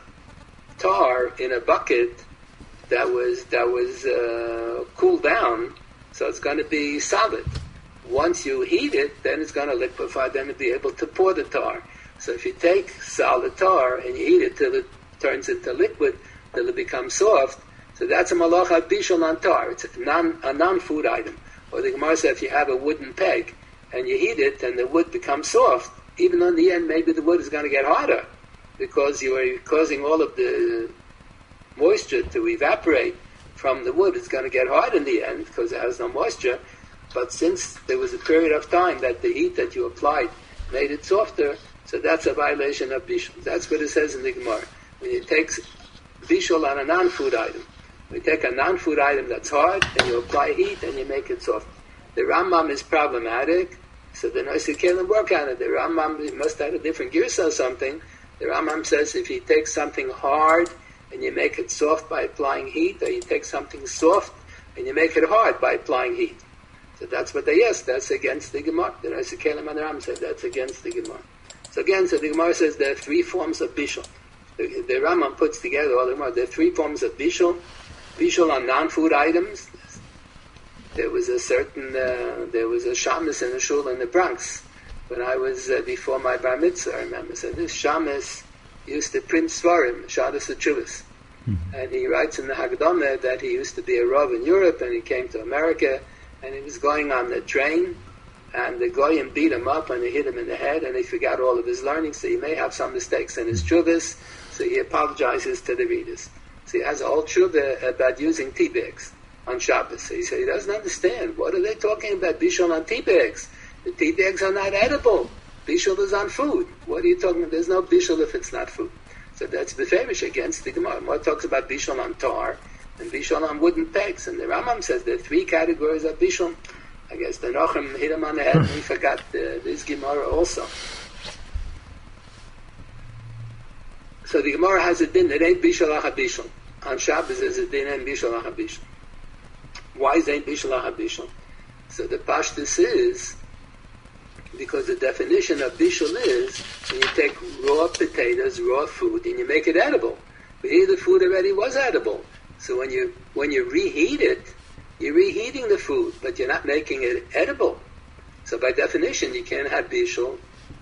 tar in a bucket that was that was uh, cooled down, so it's going to be solid. Once you heat it, then it's going to liquefy, then you'll be able to pour the tar. So if you take solid tar and you heat it till it turns into liquid, till it becomes soft, so that's a malacha bishul on tar. It's a, non, a non-food item. Or the Gemara says if you have a wooden peg and you heat it and the wood becomes soft, even in the end maybe the wood is going to get harder because you are causing all of the moisture to evaporate from the wood. It's going to get hard in the end because it has no moisture. But since there was a period of time that the heat that you applied made it softer, so that's a violation of bishul. That's what it says in the Gemara. When you take bishul on a non-food item, we take a non-food item that's hard and you apply heat and you make it soft. The Rambam is problematic, so the Nosei Kelim work on it. The Rambam must have a different girsa or something. The Rambam says if you take something hard and you make it soft by applying heat, or you take something soft and you make it hard by applying heat. So that's what they ask. That's against the Gemara. The Nosei Kelim and the Rambam said that's against the Gemara. So again, so the Gemara says there are three forms of bishul. The, the Rambam puts together all the Gemara. There are three forms of bishul. Bishul on non-food items. There was a certain, uh, there was a shamus in a shul in the Bronx when I was, uh, before my bar mitzvah, I remember. So this shamus used to print svarim, Shadas Chuvas. Mm-hmm. And he writes in the Hagdamah that he used to be a Rav in Europe and he came to America and he was going on the train and the goyim beat him up and they hit him in the head and they forgot all of his learning, so he may have some mistakes in his chuvas, so he apologizes to the readers. So he has a whole chuvah about using tea bags on Shabbos. So he said he doesn't understand. What are they talking about bishul on tea bags? The tea bags are not edible. Bishul is on food. What are you talking about? There's no bishul if it's not food. So that's beferish against the Gemara. Gemara talks about bishul on tar and bishul on wooden pegs. And the Rambam says there are three categories of bishul. I guess the Nochem hit him on the head and he forgot uh, this Gemara also. So the Gemara has a din that ain't bishul acha bishul. On Shabbos there's a din ain't bishul acha bishul. Why is ain't bishul acha bishul? So the pashtus is because the definition of bishul is when you take raw potatoes, raw food, and you make it edible. But here the food already was edible. So when you when you reheat it, you're reheating the food, but you're not making it edible. So by definition, you can't have bishul,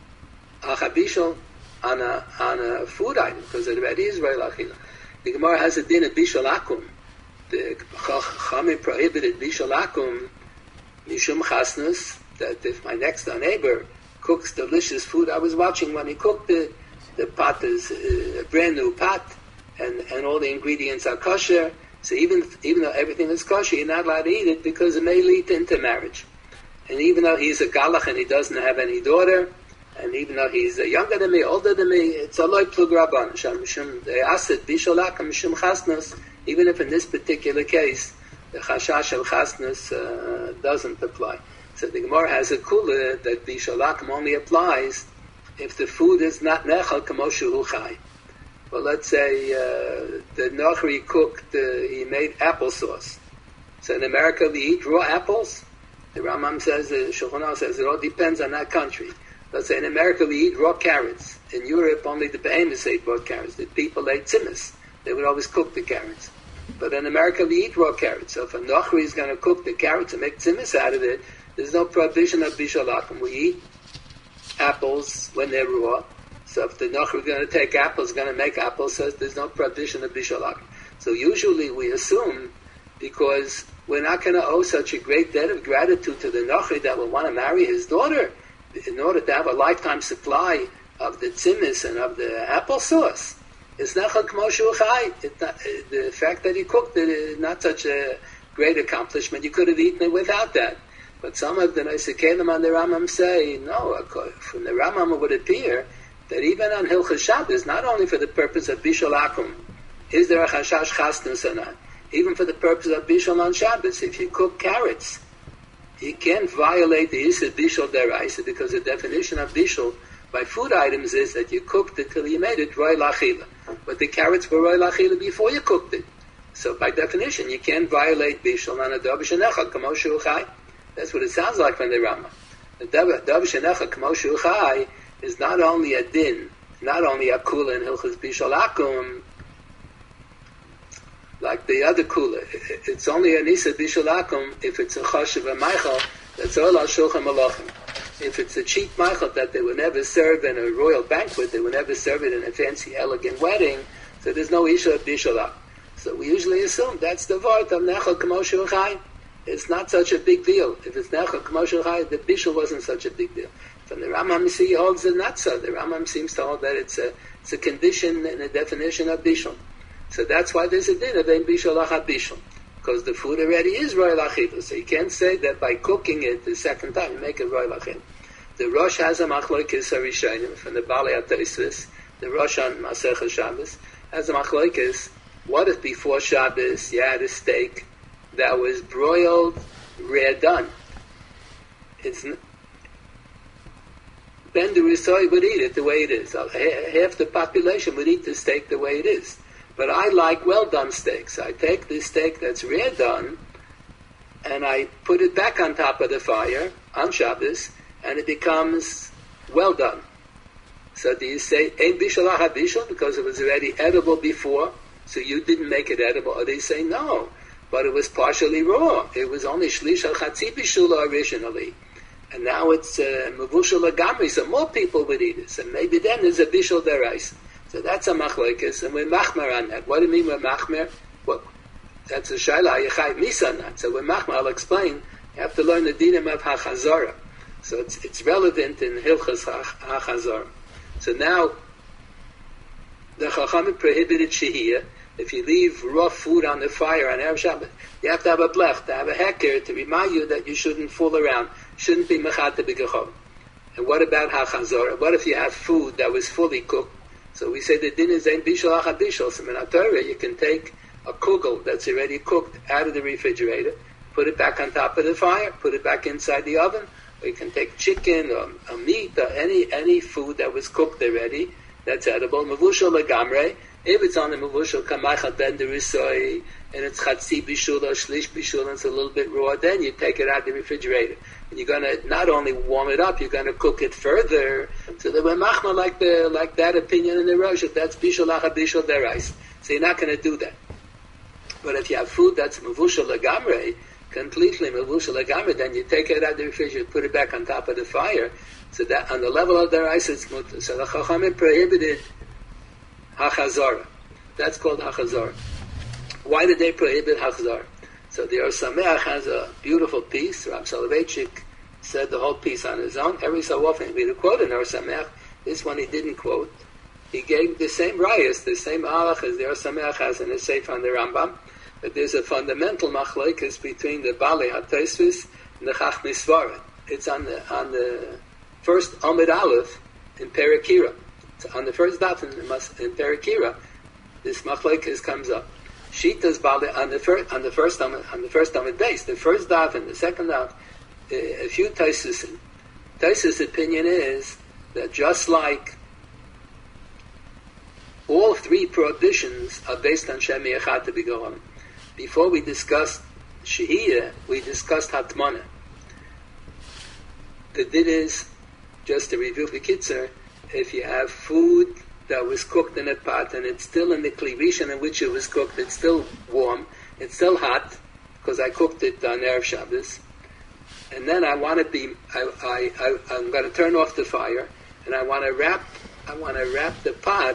acha bishul, on a on a food item because it already is roil achila. The Gemara has a din of bishul akum. The Chachamim prohibited bishul akum mishum chasnus. That if my next door neighbor cooks delicious food, I was watching when he cooked the the pot is a brand new pot, and and all the ingredients are kosher. So even even though everything is kosher, you're not allowed to eat it because it may lead into marriage. And even though he's a galach and he doesn't have any daughter, and even though he's younger than me, older than me, it's a loy plug rabban. They asked it bisholak mishum chasnus. Even if in this particular case the chashash of chasnus uh, doesn't apply. So the Gemara has a kula that bisholak only applies if the food is not nechal kamoshu hu chai. Well, let's say uh, the Nochri cooked, uh, he made applesauce. So in America, we eat raw apples. The Rambam says, the Shulchan Aruch says, it all depends on that country. Let's say in America, we eat raw carrots. In Europe, only the behemoths ate raw carrots. The people ate tzimis. They would always cook the carrots. But in America, we eat raw carrots. So if a Nochri is going to cook the carrots and make tzimis out of it, there's no prohibition of bishalakim. We eat apples when they're raw. So if the Nochri is going to take apples, going to make apples, says there's no prohibition of bishalak. So usually we assume, because we're not going to owe such a great debt of gratitude to the Nochri that will want to marry his daughter in order to have a lifetime supply of the tzimis and of the applesauce. It's not the fact that he cooked it is not such a great accomplishment. You could have eaten it without that. But some of the Neisikelim on the Rambam say, no, from the Rambam it would appear that even on Hilchos Shabbos, not only for the purpose of Bishul Akum, is there a Chashash Chasnus or not? Even for the purpose of Bishul on Shabbos, if you cook carrots, you can't violate the Issa Bishul Deraisa, because the definition of Bishul by food items is that you cooked it till you made it Roy Lachila. But the carrots were Roy Lachila before you cooked it. So by definition, you can't violate Bishul on a Davish Necha, Kamo Shuchai. That's what it sounds like from the Rama. The Davish Necha, Kamo Shuchai, is not only a din, not only a kula in Hilchos Bishul Akum, like the other kula. It's only an Isa Bishul Akum if it's a Choshev and Meichel, that's all al Shulchan Malachim. If it's a cheap Meichel that they would never serve in a royal banquet, they would never serve it in a fancy, elegant wedding, so there's no Isha Bishul Akum. So we usually assume that's the Vart of Nechel K'moshe Chai. It's not such a big deal. If it's Nechel K'moshe Chai, the Bishul wasn't such a big deal. From the Rambam, you see, he holds it not so. The Rambam seems to hold that it's a it's a condition and a definition of bishul. So that's why there's a din of ein bishul achat bishul, because the food already is royal achiva. So you can't say that by cooking it the second time you make it royal achiva. The Rosh has a machlokes harishonim from the Balei HaTosfos. The Rosh on Masechah Shabbos has a machlokes. What if before Shabbos you had a steak that was broiled, rare done? It's Ben the Risoy would eat it the way it is. Half the population would eat the steak the way it is. But I like well-done steaks. I take this steak that's rare done, and I put it back on top of the fire on Shabbos, and it becomes well done. So do you say, Ein bishul achat bishul, because it was already edible before, so you didn't make it edible? Or they say, no, but it was partially raw. It was only shlish al chatzi bishul originally. And now it's mevushal agamri, so more people would eat it. So maybe then there's a bishul derais. So that's a machlokes, and we're machmer on that. What do you mean we're machmer? Well, that's a shayla, you chayv misa on that. So we're machmer, I'll explain. You have to learn the dinim of hachazara. So it's it's relevant in Hilchas HaChazar. So now, the Chachamim prohibited Shehiyah. If you leave raw food on the fire on Erev Shabbat, you have to have a blech, to have a heker to remind you that you shouldn't fool around, shouldn't be mechata b'gechol. And what about HaChazor? What if you have food that was fully cooked? So we say the din is ein bishul achad bishul. So in a Torah, you can take a kugel that's already cooked out of the refrigerator, put it back on top of the fire, put it back inside the oven. Or you can take chicken or a meat or any any food that was cooked already that's edible. Mavushal legamrei. If it's on the mavushal kamachal ben derisoi and it's chatzi bishul or shlish bishul and it's a little bit raw, then you take it out of the refrigerator. And you're going to not only warm it up, you're going to cook it further. So that when machma like the like that opinion in the Rosh, that's bishul achad bishul derais. So you're not going to do that. But if you have food that's mavushal legamrei, completely mavushal legamrei, then you take it out of the refrigerator, put it back on top of the fire. So that on the level of the rice, it's mutter. So the Chachamim prohibited HaChazara. That's called HaChazara. Why did they prohibit HaChazara? So the Or Sameach has a beautiful piece. Rav Soloveitchik said the whole piece on his own. Every so often we would quote an Or Sameach. This one he didn't quote. He gave the same rayas, the same halach as the Or Sameach has in his Sefer on the Rambam. But there's a fundamental machlokes between the Balei HaTosfos and the Chachmei Svarad. It's on the on the first Amud Aleph in Perakira. So on the first daf in, in Perakira, this machlokes comes up. Shitas Balei on the first on the first on the first Amud base, the first daf and the second daf, a, a few Tosfos. Tosfos' opinion is that just like all three prohibitions are based on Shem Echad to be going. Before we discussed Shehiyah, we discussed Hatmana. The din is, just to review the Kitzur, if you have food that was cooked in a pot and it's still in the Kli Rishon in which it was cooked, it's still warm, it's still hot, because I cooked it on Erev Shabbos, and then I want to be, I, I, I, I'm going to turn off the fire, and I want to wrap, I want to wrap the pot.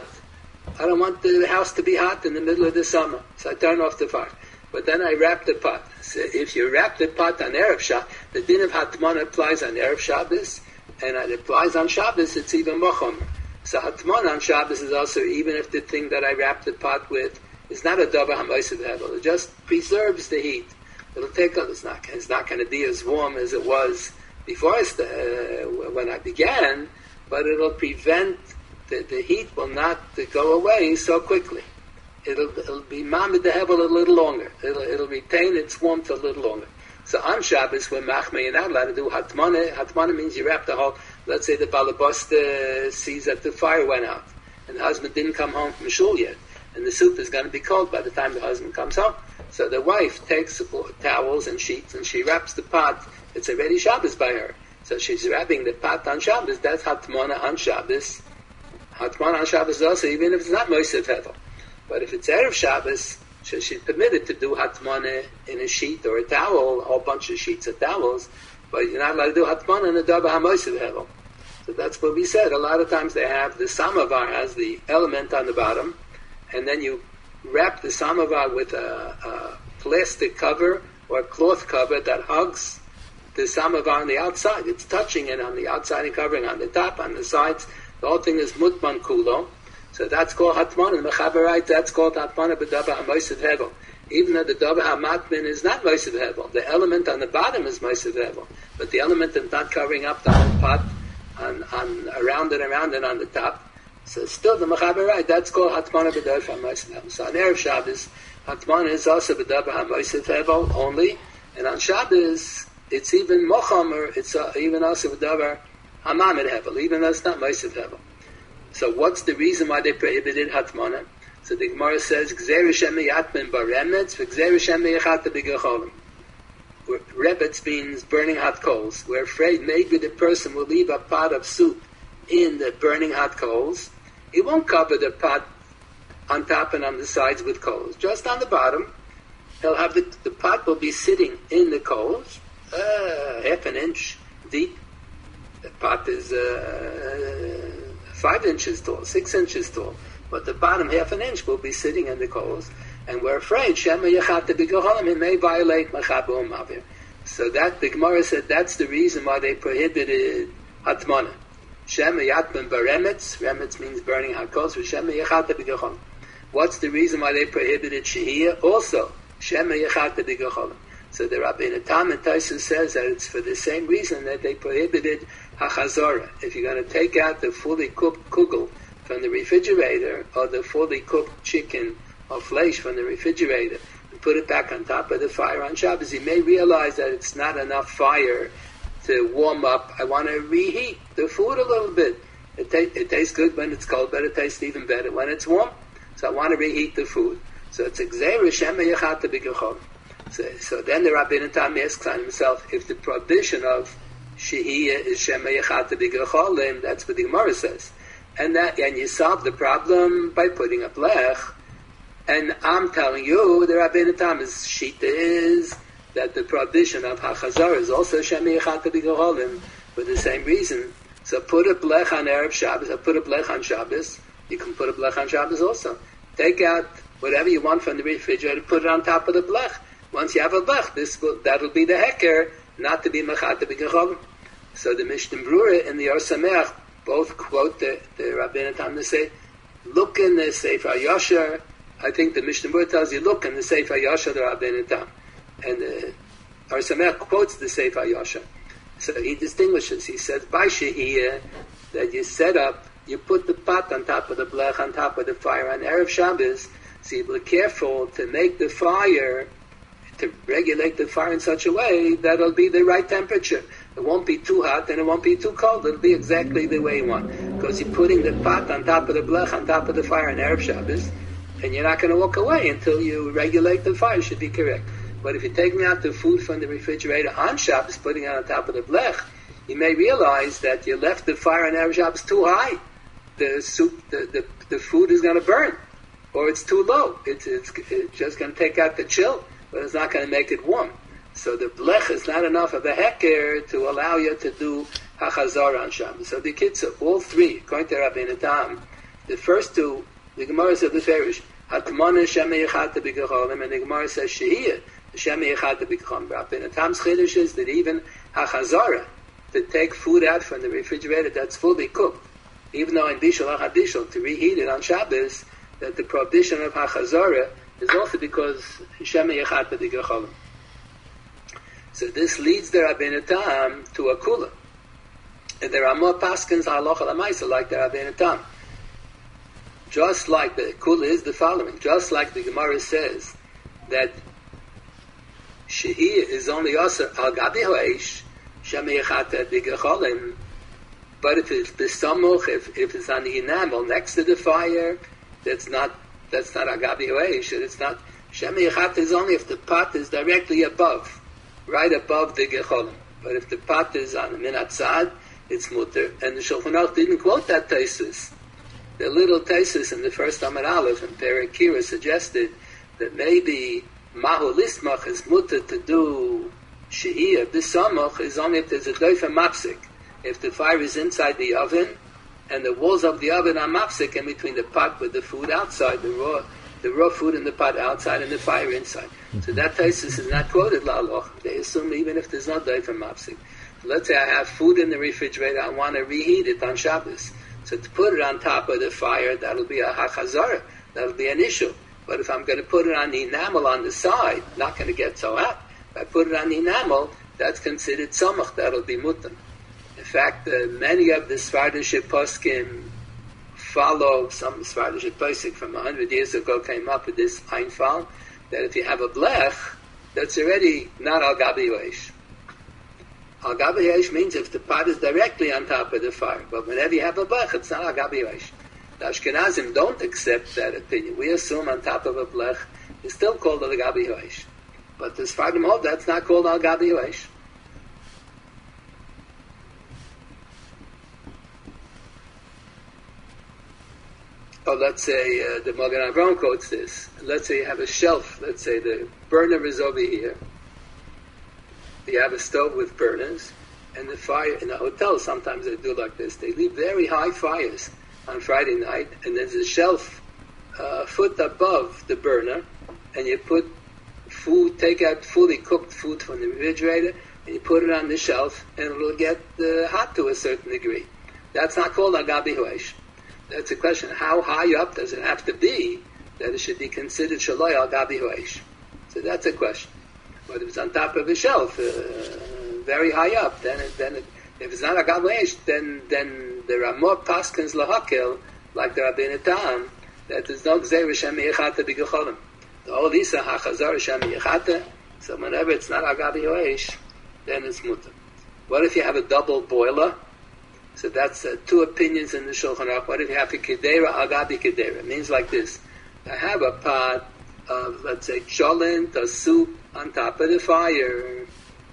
I don't want the house to be hot in the middle of the summer, so I turn off the fire. But then I wrap the pot. So if you wrap the pot on Erev Shabbos, the din of Hatmana applies on Erev Shabbos, and it applies on Shabbos, it's even mochom. So Hatmana on Shabbos is also, even if the thing that I wrap the pot with is not a davar hamoisiv hevel, it just preserves the heat. It'll take, it's not, it's not going to be as warm as it was before I st- uh, when I began, but it'll prevent, the, the heat will not go away so quickly. It'll, it'll be mamid the hevel a little longer. It'll, it'll retain its warmth a little longer. So on Shabbos, when machmei, you're not allowed to do hatmana. Hatmana means you wrap the whole. Let's say the balabasta sees that the fire went out, and the husband didn't come home from shul yet, and the soup is going to be cold by the time the husband comes home. So the wife takes towels and sheets, and she wraps the pot. It's already Shabbos by her, so she's wrapping the pot on Shabbos. That's hatmana on Shabbos. Hatmana on Shabbos also, even if it's not moisiv hevel. But if it's Erev Shabbos, so she's permitted to do hatmana in a sheet or a towel, a whole bunch of sheets of towels, but you're not allowed to do hatmana in a davar hamoisiv hevel. So that's what we said. A lot of times they have, the samovar has the element on the bottom, and then you wrap the samovar with a, a plastic cover or a cloth cover that hugs the samovar on the outside. It's touching it on the outside and covering on the top, on the sides. The whole thing is mutman kulo. So that's called hatmana. In the Mechaber, that's called hatmana b'davar hamoisiv hevel. Even though the davar hamatmin is not moisiv hevel, the element on the bottom is moisiv hevel, but the element of not covering up the whole pot, on, on around and around and on the top. So still the Mechaber, that's called hatmana b'davar hamoisiv hevel. So on Erev Shabbos, hatmana is also b'davar hamoisiv hevel only, and on Shabbos it's even mochamer. It's uh, even also b'davar hamamid hevel, even though it's not moisiv hevel. So what's the reason why they prohibited hatmana? So the Gemara says, Gzeir Hashem yatmin baremetz, v'gzeir Hashem yachata b'gecholim. Rebetz means burning hot coals. We're afraid maybe the person will leave a pot of soup in the burning hot coals. He won't cover the pot on top and on the sides with coals. Just on the bottom, he'll have the, the pot will be sitting in the coals, uh, half an inch deep. The pot is uh, five inches tall, six inches tall, but the bottom half an inch will be sitting in the coals, and we're afraid Shema Yachata B'Gecholim, it may violate Machabu Mavir. So that the Gemara said that's the reason why they prohibited hatmana. Shema yatman baremetz. Remetz means burning hakos. Shema yechata b'gachol. What's the reason why they prohibited shehiyah? Also, shema yechata b'gachol. So the Rabbeinu Tam and Taisus says that it's for the same reason that they prohibited hachazara. If you're going to take out the fully cooked kugel from the refrigerator, or the fully cooked chicken or flesh from the refrigerator, and put it back on top of the fire on Shabbos, you may realize that it's not enough fire to warm up. I want to reheat the food a little bit. It, ta- it tastes good when it's cold, but it tastes even better when it's warm. So I want to reheat the food. So it's Gzeira Shema Yechata B'Gechol. So, so then the Rabbeinu Tam asks on himself, if the prohibition of Shehiyah is Shema Yechata B'Gecholim, that's what the Gemara says. And that, and you solve the problem by putting a blech. And I'm telling you, the Rabbeinu Tam's shita is that the prohibition of Hachazar is also Shema Yechata B'Gecholim for the same reason. So put a blech on Erev Shabbos, or put a blech on Shabbos. You can put a blech on Shabbos also. Take out whatever you want from the refrigerator, put it on top of the blech. Once you have a blech, this will, that'll be the heker, not to be mechata b'gechol. So the Mishnah Brura and the Or Sameach both quote the, the Rabbeinu Tam to say, look in the Sefer Yashar. I think the Mishnah Brura tells you, look in the Sefer Yashar, the Rabbeinu Tam. And the Or Sameach quotes the Sefer Yashar. So he distinguishes. He says, by Shehiyah, that you set up, you put the pot on top of the blech, on top of the fire on Erev Shabbos, so you be careful to make the fire, to regulate the fire in such a way that it'll be the right temperature. It won't be too hot and it won't be too cold. It'll be exactly the way you want. Because you're putting the pot on top of the blech, on top of the fire on Erev Shabbos, and you're not going to walk away until you regulate the fire. It should be correct. But if you're taking out the food from the refrigerator on Shabbos, putting it on top of the blech, you may realize that you left the fire on Erev Shabbos too high. The soup, the, the, the food is going to burn. Or it's too low. It's, it's, it's just going to take out the chill, but it's not going to make it warm. So the blech is not enough of a heker to allow you to do hachazar on Shabbos. So the kids, all three, according to Rabbeinu Tam, the first two, the Gemara says the Farish, hatmana shema yechata b'gecholim, and the Gemara says shehiyah, shema yechata b'gecholim. Rabbeinu Tam's chiddush is that even hachazara, to take food out from the refrigerator that's fully cooked, even though in bishul hachadishul, to reheat it on Shabbos, that the prohibition of hachazara is also because shema yechata b'gecholim. So this leads the Rabbeinu Tam to a kula. And there are more paskins halacha l'maisa like the Rabbeinu Tam. Just like the kula is the following. Just like the Gemara says that shehiyah is only also al gabi ha'esh shema yechata b'gecholim. But if it's besamuch, if, if it's on the enamel next to the fire, that's not that's not al gabi ha'esh. It's not shema yechata is only if the pot is directly above. Right above the gecholim. But if the pot is on the minat tzad, it's mutter. And the Shulchan Aruch didn't quote that Taisus. The little Taisus in the first Amar Aleph and Perek Kira suggested that maybe mahu lismach is mutter to do shehiyah. Bisamach is only if there's a doifa mapsik. If the fire is inside the oven and the walls of the oven are mapsik in between the pot with the food outside, the raw the raw food in the pot outside and the fire inside. So that Taisus is not quoted la'aloch. They assume even if there's no doifa mapsik. So let's say I have food in the refrigerator, I want to reheat it on Shabbos. So to put it on top of the fire, that'll be a hachazara. That'll be an issue. But if I'm going to put it on the enamel on the side, not going to get so hot. If I put it on the enamel, that's considered samach. That'll be mutam. In fact, uh, many of the Svardish poskim follow, some Svardish posik from a hundred years ago came up with this einfal, that if you have a blech, that's already not al gabi yoish. Al gabi yoish means if the pot is directly on top of the fire. But whenever you have a blech, it's not al gabi yoish. The Ashkenazim don't accept that opinion. We assume on top of a blech is still called al gabi yoish. But the Sfardim hold that's not called al gabi yoish. Or let's say uh, the Magen Avraham quotes this. Let's say you have a shelf. Let's say the burner is over here. You have a stove with burners, and the fire in a hotel. Sometimes they do like this. They leave very high fires on Friday night, and there's a shelf uh, a foot above the burner, and you put food, take out fully cooked food from the refrigerator, and you put it on the shelf, and it'll get uh, hot to a certain degree. That's not called agabi hoish. That's a question. How high up does it have to be that it should be considered shaloi agabi hoish? So that's a question. But if it's on top of a shelf, uh, very high up, then it, then it, if it's not agabi hoish, then then there are more paskins lahakel, like the Rabbeinu Tam, that there's no gzeir shem yechata b'gecholim. The whole isa hachazar shem yechata. So whenever it's not agabi hoish, then it's mutter. What if you have a double boiler? So that's uh, two opinions in the Shulchan Aruch. What if you have a kedera, agabi kedera? It means like this. I have a pot of, let's say, cholent, a soup on top of the fire.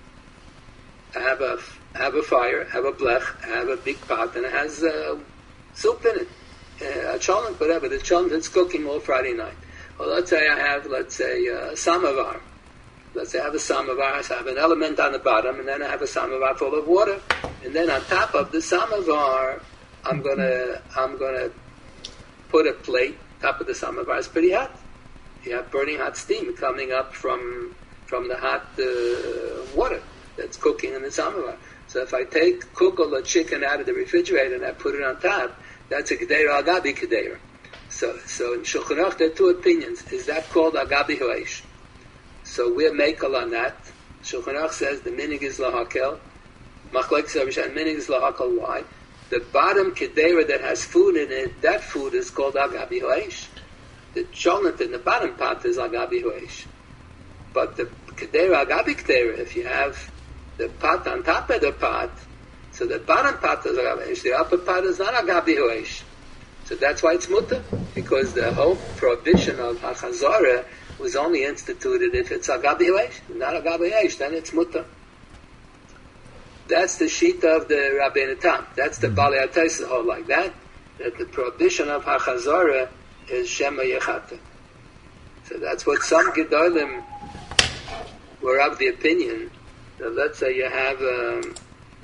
I have a, I have a fire, I have a blech, I have a big pot, and it has uh, soup in it. Uh, a cholent, whatever. The cholent that's cooking all Friday night. Or let's say I have, let's say, a samovar. Let's say I have a samovar, so I have an element on the bottom, and then I have a samovar full of water. And then on top of the samovar, I'm gonna I'm gonna put a plate. Top of the samovar is pretty hot. You have burning hot steam coming up from from the hot uh, water that's cooking in the samovar. So if I take kugel or chicken out of the refrigerator and I put it on top, that's a kedera agabi kedera. So so in Shulchan Aruch there are two opinions. Is that called agabi hoish? So we're makel on that. Shulchan Aruch says the minig is lahakel. Machlek Sarvishan minig is lahakel. Why? The bottom kedera that has food in it, that food is called agabi hoish. The cholent in the bottom pot is agabi hoish. But the kedera agabi kedera, if you have the pot on top of the pot, so the bottom pot is agabi hoish, the upper pot is not agabi hoish. So that's why it's mutter, because the whole prohibition of hachazara was only instituted if it's agabi hoish, not agabi hoish, then it's mutter. That's the shita of the Rabbeinu Tam. That's the Balei HaTosfos hold like that, that the prohibition of hachazara is shema yechata. So that's what some gedolim were of the opinion that let's say you have um,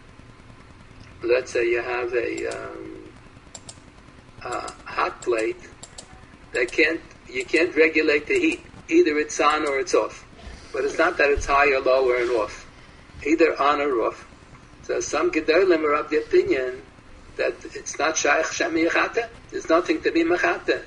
let's say you have a, um, a hot plate that can't you can't regulate the heat. Either it's on or it's off. But it's not that it's high or low or and off. Either on or off. So some gedolim are of the opinion that it's not shaykh shemi yechata. There's nothing to be mechata.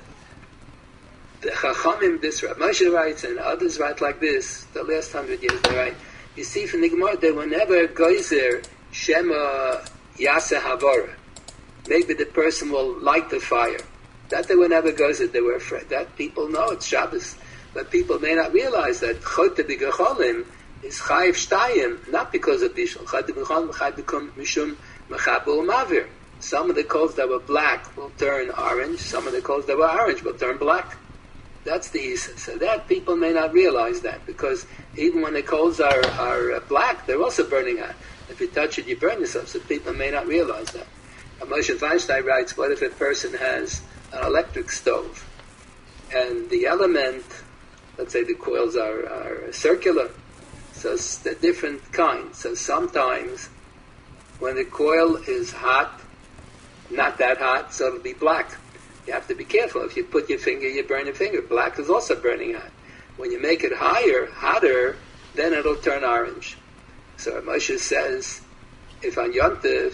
The Chachamim, this Rav Moshe writes, and others write like this, the last hundred years they write. You see from the Gemara, they were never goyzer shema yaseh havara. Maybe the person will light the fire. That they were never goyzer, they were afraid. That people know it's Shabbos. But people may not realize that Chot b'gecholim is chayiv shtayim, not because of bishul. Chot b'gecholim chayiv become mishum mechabu mavir. Some of the coals that were black will turn orange. Some of the coals that were orange will turn black. That's the Isa. So that people may not realize that, because even when the coals are, are black, they're also burning hot. If you touch it, you burn yourself. So people may not realize that. Moshe Feinstein writes, what if a person has an electric stove and the element, let's say the coils are, are circular, so it's the different kinds. So sometimes when the coil is hot, not that hot, so it'll be black. You have to be careful. If you put your finger, you burn your finger. Black is also burning hot. When you make it higher, hotter, then it'll turn orange. So Moshe says, if on Yontif,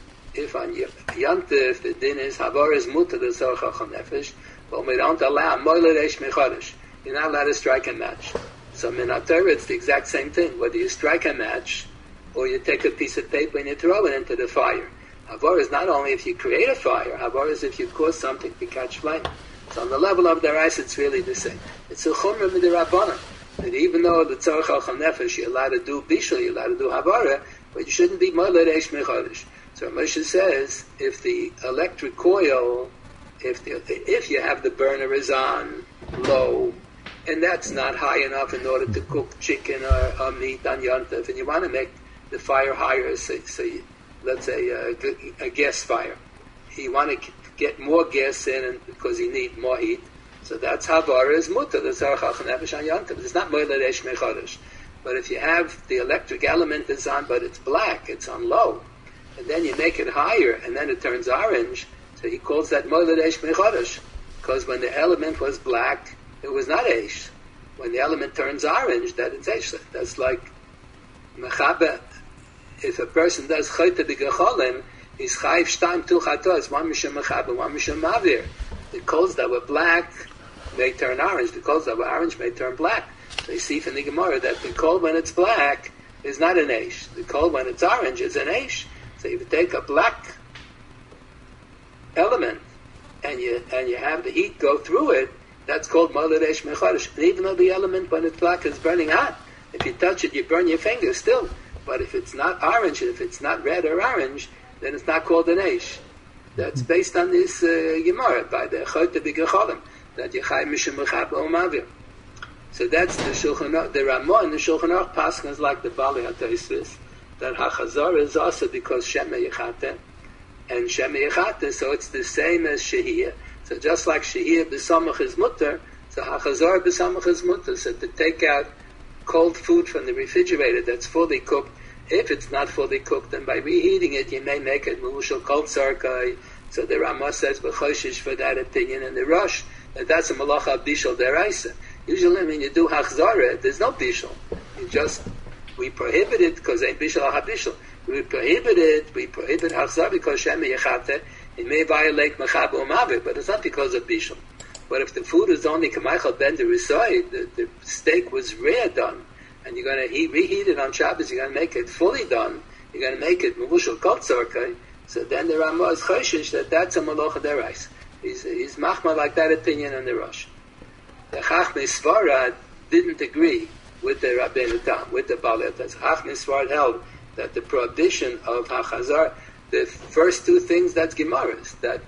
if on Yontif the din is Havar is mutar the Zohar Nefesh, but we don't allow Moiled Eish Mechodesh. You're not allowed to strike a match. So in Torah, it's the exact same thing. Whether you strike a match or you take a piece of paper and you throw it into the fire. Havar is not only if you create a fire, Havar is if you cause something to catch flame. So on the level of the rice, it's really the same. It's a chumrah midirabbanan. That even though the tzarech al nefesh, you're allowed to do bishul, you're allowed to do havara, but you shouldn't be moiled eish mechodesh. So Moshe says, if the electric coil, if the, if you have the burner is on low, and that's not high enough in order to cook chicken or, or meat on Yontif, and you want to make the fire higher, so, so you, let's say a, a gas fire. You want to get more gas in and because you need more heat. So that's Havara is mutar. That's Zarach Nefesh on Yontif. It's not Moiled Eish Mechodesh. But if you have the electric element is on, but it's black, it's on low, and then you make it higher, and then it turns orange, so he calls that Moiled Eish Mechodesh. Because when the element was black, it was not Eish. when the element turns orange, that it's Eish. That's like Mechabe. If a person does Chayte B'Gecholim, he's Chayiv Shtaim Tu Chatos, one Mishum Mechabe, one Mishum Mavir. The coals that were black may turn orange. The coals that were orange may turn black. So you see from the Gemara that the coal when it's black is not an Eish. The coal when it's orange is an Eish. So if you take a black element and you and you have the heat go through it, that's called Molad Eish Mechadish. And even though the element when it's black is burning hot, if you touch it, you burn your finger still. But if it's not orange, if it's not red or orange, then it's not called an Eish. That's based on this uh, Gemara by the Chayte B'Gecholim that Yechai Mishum Mechabe Umavir. So that's the Shulchan Aruch. The Ramah and the Shulchan Aruch Paskin is like the Bali HaTosfos, that HaChazar is also because Shema Yechate and Shema Yechate, so it's the same as Shehiyah. So just like Shehiyah B'Samach is mutter, so HaChazar B'Samach is mutter. So to take out cold food from the refrigerator that's fully cooked, if it's not fully cooked, then by reheating it, you may make it Mushal Kol Tzarkai. So the Ramah says B'Choshish for that opinion, and the Rosh, that that's a Malacha Bishal Deraisa. Usually when you do Hachzara, there's no Bishal. You just, we prohibit it because ain't Bishal HaBishal. We prohibit it, we prohibit Hachzara because Shema Yechate, it may violate Mechabe Umavir, but it's not because of Bishal. But if the food is only Kamaichal Ben Derisoi, the, the steak was rare done, and you're going to heat, reheat it on Shabbos, you're going to make it fully done, you're going to make it Muvushal Kol Tzarkai, so then the Ramah is Choshish that that's a Malacha Derais. He's, he's Machma like that opinion on the Rosh. The Chachmei Svarad didn't agree with the Rabbeinu Tam, with the Bali HaTosfos. Chachmei Svarad held that the prohibition of HaChazar, the first two things, that's Gemaras, that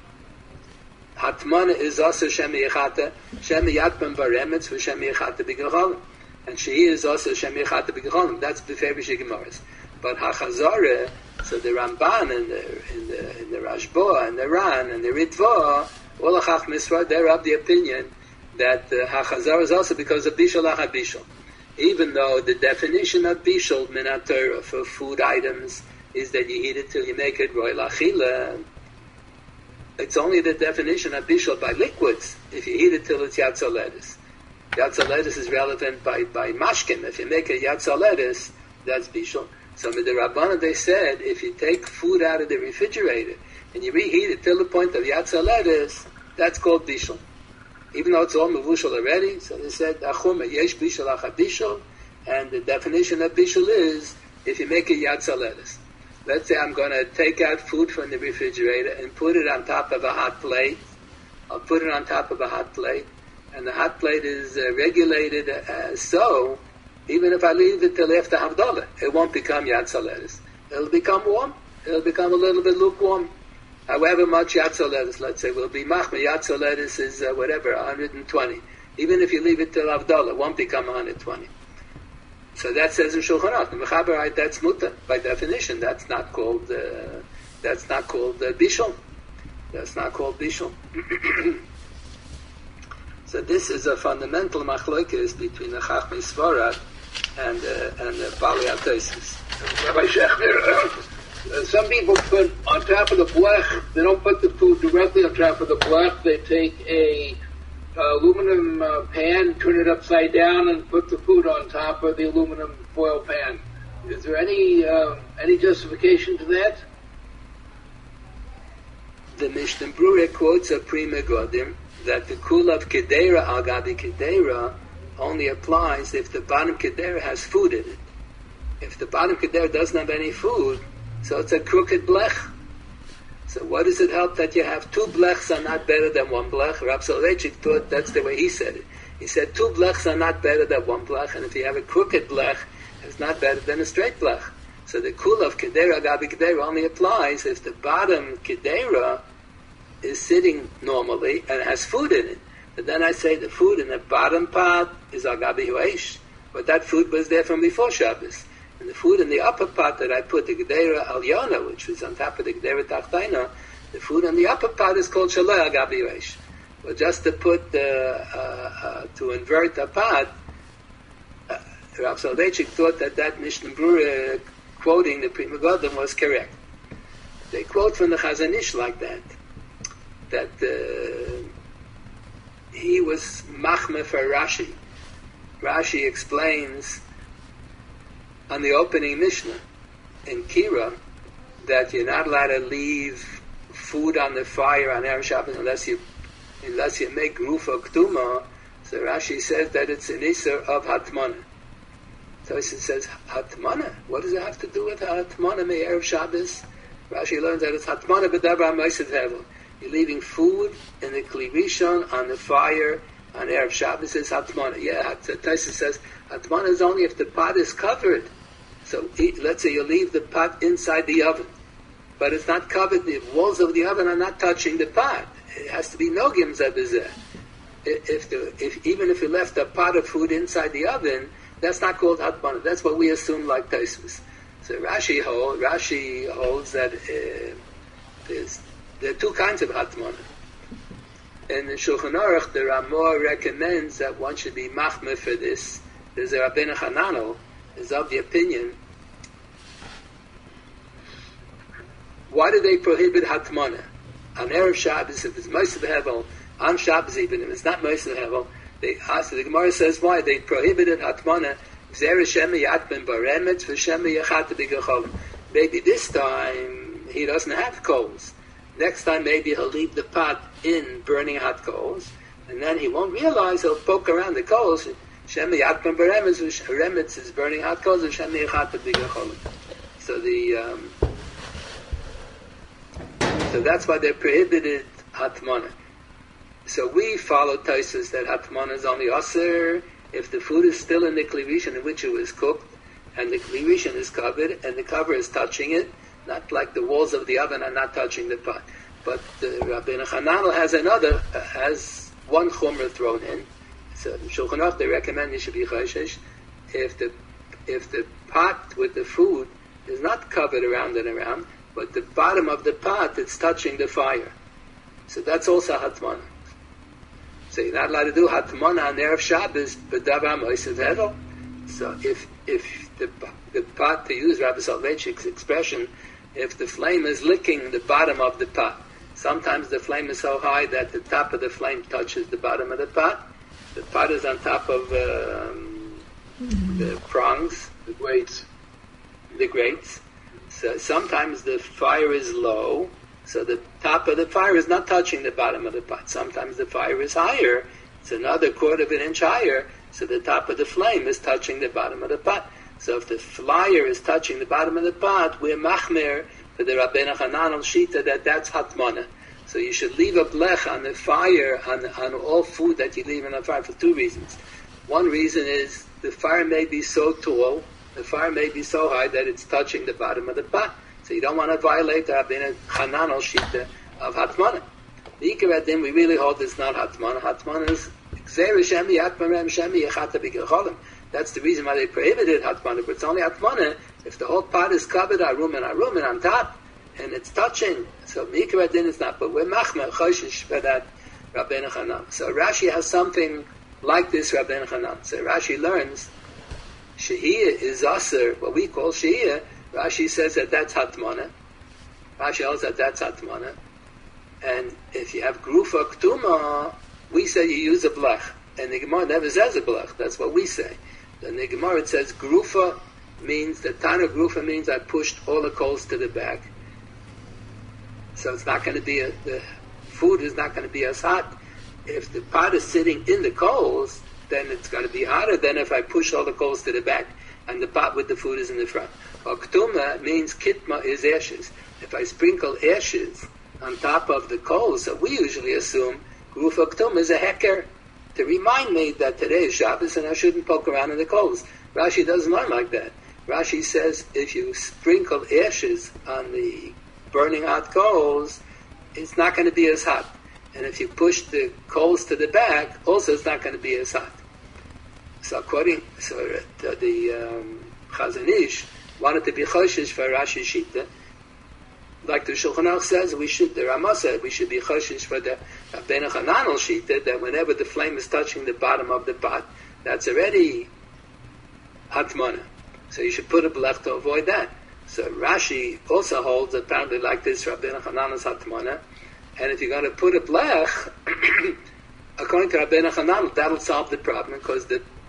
Hatmana is also Shem Yechate, Shem Yatman Baremetz for Shem Yechate B'Gecholim. And she is also Shem Yechate B'Gecholim. That's the favorite Gemaras. But HaChazar, so the Ramban and the, in the, in the Rashba and the Ran and the Ritva, all the Chachmei Svarad, they're of the opinion that uh, HaChazar is also because of Bishal HaBishal. Even though the definition of Bishal min HaTorah for food items is that you heat it till you make it Roy Lachila, it's only the definition of Bishal by liquids if you heat it till it's Yatzaledis. Yatzaledis is relevant by, by Mashkin. If you make a Yatzaledis, that's Bishal. So with the Rabbanah they said, if you take food out of the refrigerator and you reheat it till the point of Yatzaledis, that's called Bishal. Even though it's all mevushal already, so they said, Achum, yesh bishal acha bishal, and the definition of bishal is, if you make a yatzaletis. Let's say I'm going to take out food from the refrigerator and put it on top of a hot plate. I'll put it on top of a hot plate, and the hot plate is uh, regulated uh, so, even if I leave it till after Havdalah, it won't become yatzaletis. It'll become warm. It'll become a little bit lukewarm. However much Yatzaledis, let's say, will be Machma. Yatzaledis is uh, whatever, one hundred twenty. Even if you leave it till Avdallah, it won't become one hundred twenty. So that says in Shulchan Aruch, the Mechaberite, that's Muta. By definition, that's not called, uh, that's not called uh, Bishul. That's not called Bishul. So this is a fundamental machlokes between the Chachmei Svarad and, uh, and the Bali HaTosfos. Rabbi Shechner, Uh, some people put on top of the blech, they don't put the food directly on top of the blech, they take a uh, aluminum uh, pan, turn it upside down, and put the food on top of the aluminum foil pan. Is there any uh, any justification to that? The Mishnah Berurah quotes a Pri Megadim that the kul of Kedera al Gabi Kedera only applies if the bottom Kedera has food in it. If the bottom Kedera doesn't have any food, so it's a crooked blech. So what does it help that you have two blechs are not better than one blech? Rav Soloveitchik thought that's the way he said it. He said two blechs are not better than one blech, and if you have a crooked blech, it's not better than a straight blech. So the kul of Kedera Gabi Kedera only applies if the bottom Kedera is sitting normally and has food in it. But then I say the food in the bottom pot is Agabi Huesh, but that food was there from before Shabbos. And the food in the upper pot that I put, the Gedera Alyona, which was on top of the Gedera Tachtaina, the food in the upper pot is called Shaloi Agabi Huesh. But just to put, uh, uh, uh, to invert a pot, uh, Rav Soloveitchik thought that that Mishnah Berurah quoting the Pri Megadim was correct. They quote from the Chazon Ish like that, that uh, he was machmeh for Rashi, Rashi explains on the opening Mishnah in Kira that you're not allowed to leave food on the fire on Erev Shabbos unless you unless you make Rufa Ktuma. So Rashi says that it's an Isser of Hatmana. So he says, Hatmana? What does it have to do with Hatmana me Erev Shabbos? Rashi learns that it's Hatmana b'davar ma'aseh hevel. You're leaving food in the Kli Rishon on the fire on Erev Shabbos. It's Hatmana. Yeah, Taisa says Hatmana is only if the pot is covered. So let's say you leave the pot inside the oven, but it's not covered. The walls of the oven are not touching the pot. It has to be nogim zabizeh. If the if even if you left a pot of food inside the oven, that's not called hatmana. That's what we assume, like Tosfos. So Rashi hold Rashi holds that uh, there's there are two kinds of hatmana. In the Shulchan Aruch, the Ramah recommends that one should be machmeh for this. There's a Rabbeinu Hananel is of the opinion. Why do they prohibit hatmana on Erev Shabbos if it's Moshe Hevel? On Shabbos even if it's not Moshe Hevel, they ask. The Gemara says why they prohibited hatmana. Maybe this time he doesn't have coals. Next time maybe he'll leave the pot in burning hot coals, and then he won't realize he'll poke around the coals. Shemi Yatman Beremetz, Remetz is burning hot coals, and Shemi Yachat B'Gacholim. So the um, so that's why they prohibited hatmana. So we follow Tosfos that hatmana is only aser if the food is still in the Kli Rishon in which it was cooked, and the Kli Rishon is covered, and the cover is touching it, not like the walls of the oven are not touching the pot. But the Rabbeinu Hananel has another, uh, has one chumrah thrown in. So in Shulchan Aruch they recommend you should be choshesh if the if the pot with the food is not covered around and around, but the bottom of the pot it's touching the fire. So that's also hatmana. So you're not allowed to do hatmana on Erev Shabbos, but davar ma'aseh hevel. So if if the the pot, to use Rabbi Soloveitchik's expression, if the flame is licking the bottom of the pot, sometimes the flame is so high that the top of the flame touches the bottom of the pot. The pot is on top of um, mm-hmm. the prongs, the grates. The grates. So sometimes the fire is low, so the top of the fire is not touching the bottom of the pot. Sometimes the fire is higher, it's another quarter of an inch higher, so the top of the flame is touching the bottom of the pot. So if the fire is touching the bottom of the pot, we're machmer for the Rabbeinu Hananel Shita that that's hatmana. So you should leave a blech on the fire, on, on all food that you leave on the fire for two reasons. One reason is the fire may be so tall, the fire may be so high that it's touching the bottom of the pot. So you don't want to violate the Rabbeinu Hananel Shita of hatmana. The Ikar Adin, we really hold it's not hatmana. Hatmana is Gzeir Shemi, Atmarem Shemi, Yechata B'Gecholim. That's the reason why they prohibited hatmana, but it's only hatmana if the whole pot is covered, arum and arum and on top, and it's touching. So Mikra Adin is not, but we're machmer, choshish for that Rabbeinu Hananel. So Rashi has something like this Rabbeinu Hananel. So Rashi learns, Shehiyah is aser, what we call Shehiyah. Rashi says that that's hatmana. Rashi holds that that's hatmana. And if you have grufa ktuma, we say you use a blech. And the Gemara never says a blech. That's what we say. And the Gemara it says grufa means, the Tana grufa means I pushed all the coals to the back. So it's not going to be, a, the food is not going to be as hot. If the pot is sitting in the coals, then it's going to be hotter than if I push all the coals to the back and the pot with the food is in the front. Or ktuma means kitma is ashes. If I sprinkle ashes on top of the coals, so we usually assume grufa ktuma is a heker, to remind me that today is Shabbos and I shouldn't poke around in the coals. Rashi doesn't learn like that. Rashi says if you sprinkle ashes on the burning hot coals, it's not going to be as hot. And if you push the coals to the back, also it's not going to be as hot. So according, so the, the um, Chazon Ish wanted to be choshesh for Rashi Shita. Like the Shulchan Aruch says, we should, the Ramah said, we should be choshesh for the Rabbeinu Hananel Shita, that whenever the flame is touching the bottom of the pot, that's already hatmana. So you should put a blech to avoid that. So Rashi also holds apparently like this, Rabbeinu Hananel's hatmana. And if you're going to put a blech, according to Rabbeinu Hananel, that'll solve the problem, because the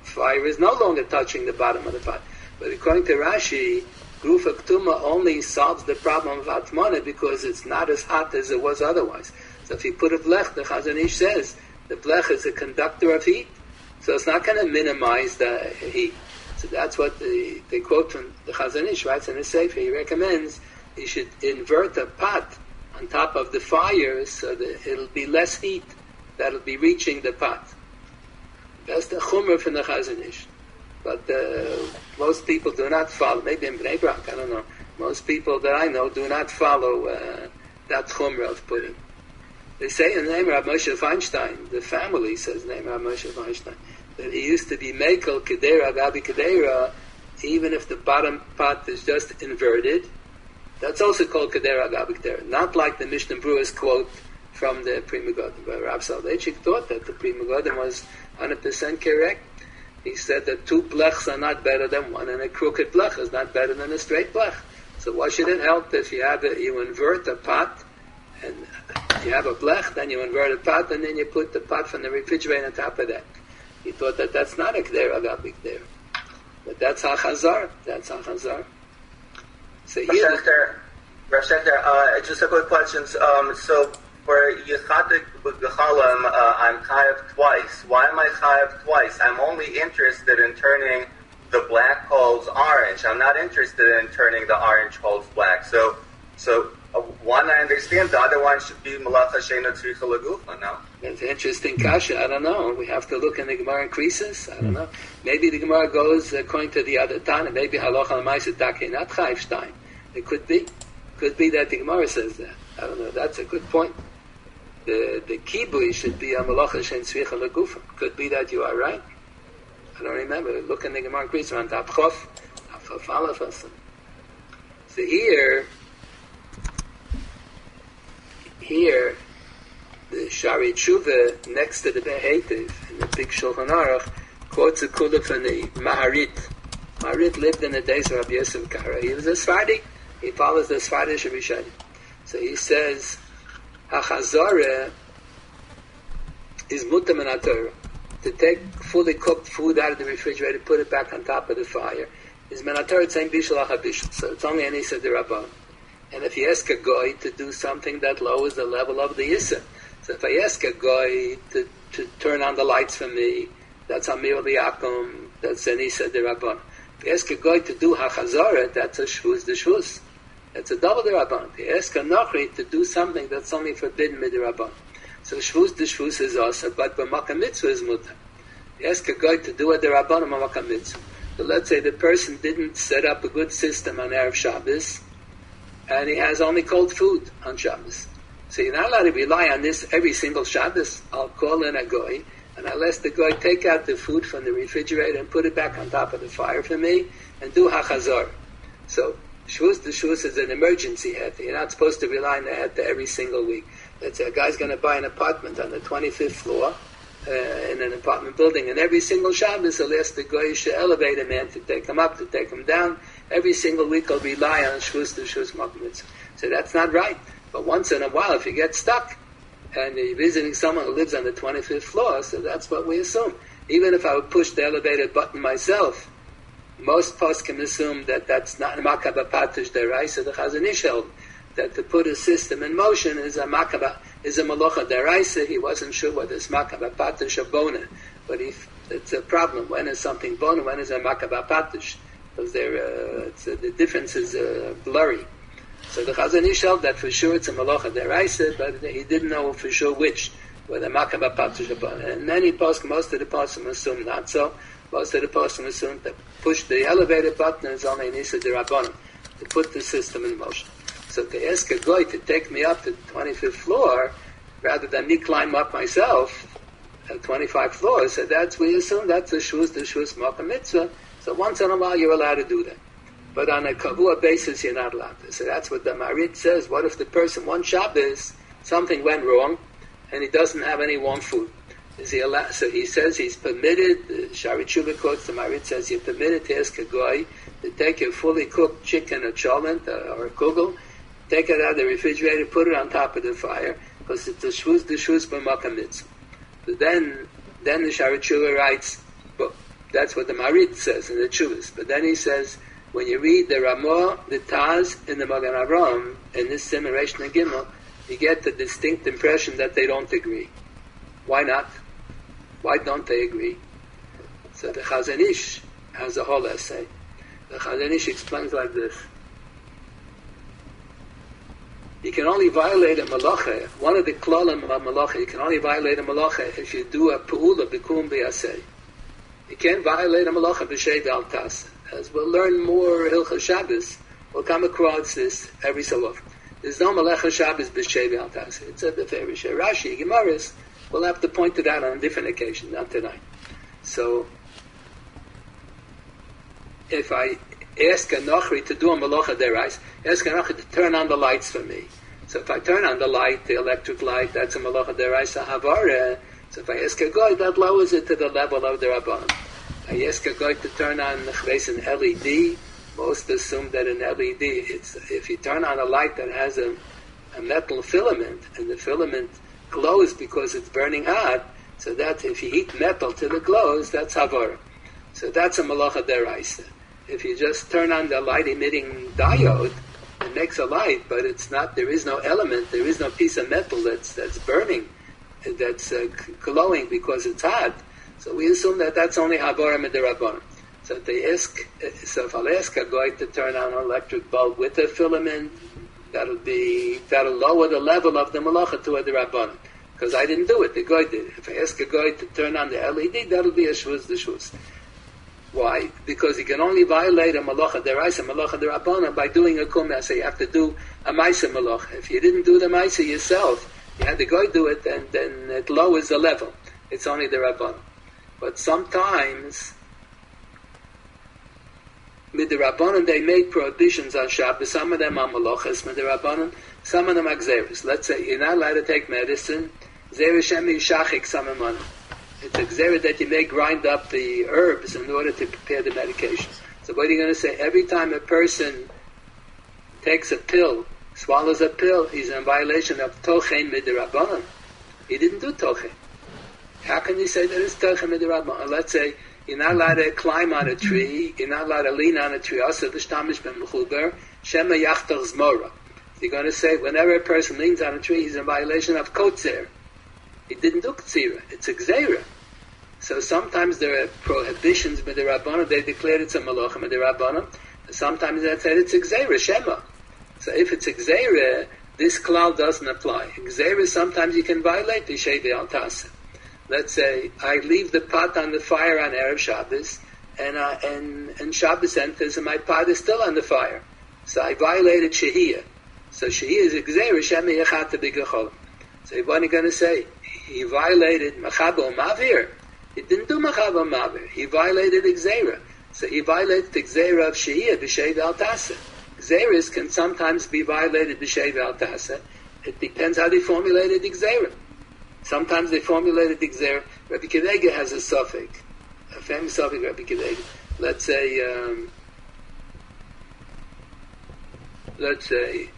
fire is no longer touching the bottom of the pot. But according to Rashi, Grufa Ktuma only solves the problem of Atmana because it's not as hot as it was otherwise. So if you put a blech, the Chazon Ish says, the blech is a conductor of heat, so it's not going to minimize the heat. So that's what the, they quote from the Chazon Ish writes in his Sefer. He recommends you should invert a pot on top of the fire so that it'll be less heat that'll be reaching the pot. That's the Chumrah from the Chazon Ish. But uh, most people do not follow, maybe in Bnei Brak, I don't know. Most people that I know do not follow uh, that Chumrah of putting. They say in the name of Rav Moshe Feinstein, the family says in the name of Rav Moshe Feinstein, that he used to be Mekel Kedera, Gabi Kedera, even if the bottom pot is just inverted. That's also called Kedera, Gabi Kedera. Not like the Mishnah Brewer's quote from the Pri Megadim. But Rav Soloveitchik thought that the Pri Megadim was one hundred percent correct. He said that two blechs are not better than one, and a crooked blech is not better than a straight blech. So why should it help if you have a, you invert a pot, and if you have a blech, then you invert a pot, and then you put the pot from the refrigerator on top of that. He thought that that's not a k'dera, a big k'dera. But that's HaChazar. That's HaChazar. So here... Rav Shechter, uh, just a quick question. Um, so for Yechadik B'Gechalim, uh, I'm chayav twice. Why am I chayav twice? I'm only interested in turning the black holes orange. I'm not interested in turning the orange holes black. So, so uh, one I understand, the other one should be Malacha Sheina Tzricha L'Gufa, no? It's an interesting kasha. I don't know. We have to look in the Gemara in Krisis. I don't know. Maybe the Gemara goes according to the other Tana. Maybe Halacha L'Maisa Takei, not Chayiv Shtein. It could be. Could be that the Gemara says that. I don't know. That's a good point. The the kibui should be a Malacha Shein Tzricha L'Gufa. Could be that you are right. I don't remember. Look in the Gemara in Krisis on Tap Chof, Tap Aleph. So here, here, the Shari Tshuva next to the Behetiv in the big Shulchan Aruch quotes a kula from the Maharit. Maharit lived in the days of Rabbi Yosef Kara. He was a Sfardi. He follows the Sfardish Rishonim. So he says, HaChazorah is mutam in HaTorah. To take fully cooked food out of the refrigerator, put it back on top of the fire, is menator it's saying bishul achabishul. So it's only an Issa derabban. And if you ask a guy to do something that lowers the level of the Issa, so if I ask a guy to, to turn on the lights for me, that's Amir Liakum, that's an Issa derabban. If you ask a guy to do hachazara, that's a shvuz de shvuz. That's a double derabban. If you ask a nochri to do something that's only forbidden mid derabban. So shvuz de shvuz is also, but b'makam mitzvah is mutar. You ask a guy to do a derabban b'makam mitzvah. So let's say the person didn't set up a good system on Erev Shabbos, and he has only cold food on Shabbos. So you're not allowed to rely on this every single Shabbos. I'll call in a guy, and I'll ask the guy take out the food from the refrigerator and put it back on top of the fire for me, and do hachazar. So shvuz de shvuz is an emergency heter. You're not supposed to rely on the heter every single week. Let's say a guy's going to buy an apartment on the twenty-fifth floor uh, in an apartment building, and every single Shabbos he'll ask the goyish elevator man to take him up, to take him down. Every single week he'll rely on shvuz de shvuz makmitz. So that's not right. But once in a while, if you get stuck and you're visiting someone who lives on the twenty-fifth floor, so that's what we assume. Even if I would push the elevator button myself, most poskim assume that that's not a makaba patish deraisa. The Chazon Ish held that to put a system in motion is a makaba, is a malacha deraisa. He wasn't sure whether it's makaba patish or bona, but if it's a problem. When is something bona? When is a makaba patish? Because they're, uh, it's, uh, the difference is uh, blurry. So the Chazon Ish held that for sure it's a malacha deraisa, but he didn't know for sure which, whether makaba patish or bona. And many poskim, most of the poskim assume not so. Most of the poskim assume that push the elevator button is only an issa derabbanan, to put the system in motion. So to ask a guy to take me up to the twenty-fifth floor, rather than me climb up myself at twenty-five floors, so that's, we assume that's a shvuz, the shvuz makam mitzvah. So once in a while you're allowed to do that. But on a kavua basis you're not allowed to. So that's what the Marit says. What if the person, one Shabbos, something went wrong, and he doesn't have any warm food? Is he allowed? So he says he's permitted, the Shari Tshuva quotes the Marit says you're permitted to ask a guy to take a fully cooked chicken or cholent uh, or a kugel, take it out of the refrigerator, put it on top of the fire, because it's a shvuz, the shvuz b'makam mitzvah. So then, then the Shari Tshuva writes, but That's what the Marid says in the Chuvas. But then he says, when you read the Ramah, the Taz, and the Magen Avraham, in this Siman Reish and Gimel, you get the distinct impression that they don't agree. Why not? Why don't they agree? So the Chazon Ish has a whole essay. The Chazon Ish explains like this. You can only violate a malacha. One of the klalim of malacha, you can only violate a malacha if you do a pu'ula b'kum b'yaseh. You can't violate a malacha b'shei v'altas. As we'll learn more Hilchos Shabbos, we'll come across this every so often. There's no malacha Shabbos b'shei v'altas. It's a b'ferish. Rashi, Gemaras, we'll have to point it out on different occasions, not tonight. So, if I ask a Nochri to do a malacha derais, ask a Nochri to turn on the lights for me. So if I turn on the light, the electric light, that's a malacha derais havara. So if I ask a guy, that lowers it to the level of the Rabban. I ask a guy to turn on an L E D. Most assume that an L E D, it's if you turn on a light that has a, a metal filament, and the filament glows because it's burning hot, so that if you heat metal till it glows, that's havara. So that's a malacha deraisa. If you just turn on the light-emitting diode, it makes a light, but it's not. There is no element. There is no piece of metal that's that's burning, that's uh, glowing because it's hot. So we assume that that's only havara midirabanan. So if they ask, so if I'll ask a guy to turn on an electric bulb with a filament, that'll be that'll lower the level of the malacha to a derabanan. Because I didn't do it, the guy did. If I ask a guy to turn on the L E D, that'll be a shvuz the shvuz. Why? Because he can only violate a malacha deraisa, malacha derabbanan by doing a kumah. So you have to do a ma'isa malacha. If you didn't do the ma'isa yourself, you had the guy do it, and then it lowers the level. It's only the rabbanan. But sometimes, with the rabbanan, they make prohibitions on Shabbos. Some of them are malachas with the rabbanan, some of them are gzeres. Let's say you're not allowed to take medicine. Zera shemi shachik samamana. It's a gzera that you may grind up the herbs in order to prepare the medication. So what are you going to say? Every time a person takes a pill, swallows a pill, he's in violation of tochen midirabbanan. He didn't do tochen. How can you say that it's tochen midirabbanan? Let's say you're not allowed to climb on a tree, you're not allowed to lean on a tree. Also, v'shtamish ben mechuber, shema yachtach zmora. You're going to say whenever a person leans on a tree, he's in violation of kotzer. He didn't do ktsira. It's a gzeira. So sometimes there are prohibitions with the Rabbanah. They declared it's a malacha with the Rabbanah. Sometimes they said it's a gzeira, shema. So if it's a gzeira, this klal doesn't apply. Gzeira, sometimes you can violate the shei al tasa. Let's say I leave the pot on the fire on Erev Shabbos, and uh, and and Shabbos enters, and my pot is still on the fire. So I violated shehiyah. So shehiyah is a gzeira, shema yachat b'gecholim. So what are you going to say? He violated Machaba Mavir. He didn't do Machaba Mavir. He violated Gzeira. So he violated the Gzeira of Shehiyah, B'Shei V'Altasa. Gzeiras can sometimes be violated B'Shei V'Altasa. It depends how they formulated the Gzeira. Sometimes they formulated the Gzeira. Rabbi Kedega has a suffix, a famous suffix, Rabbi Kedega. Let's say, um, let's say,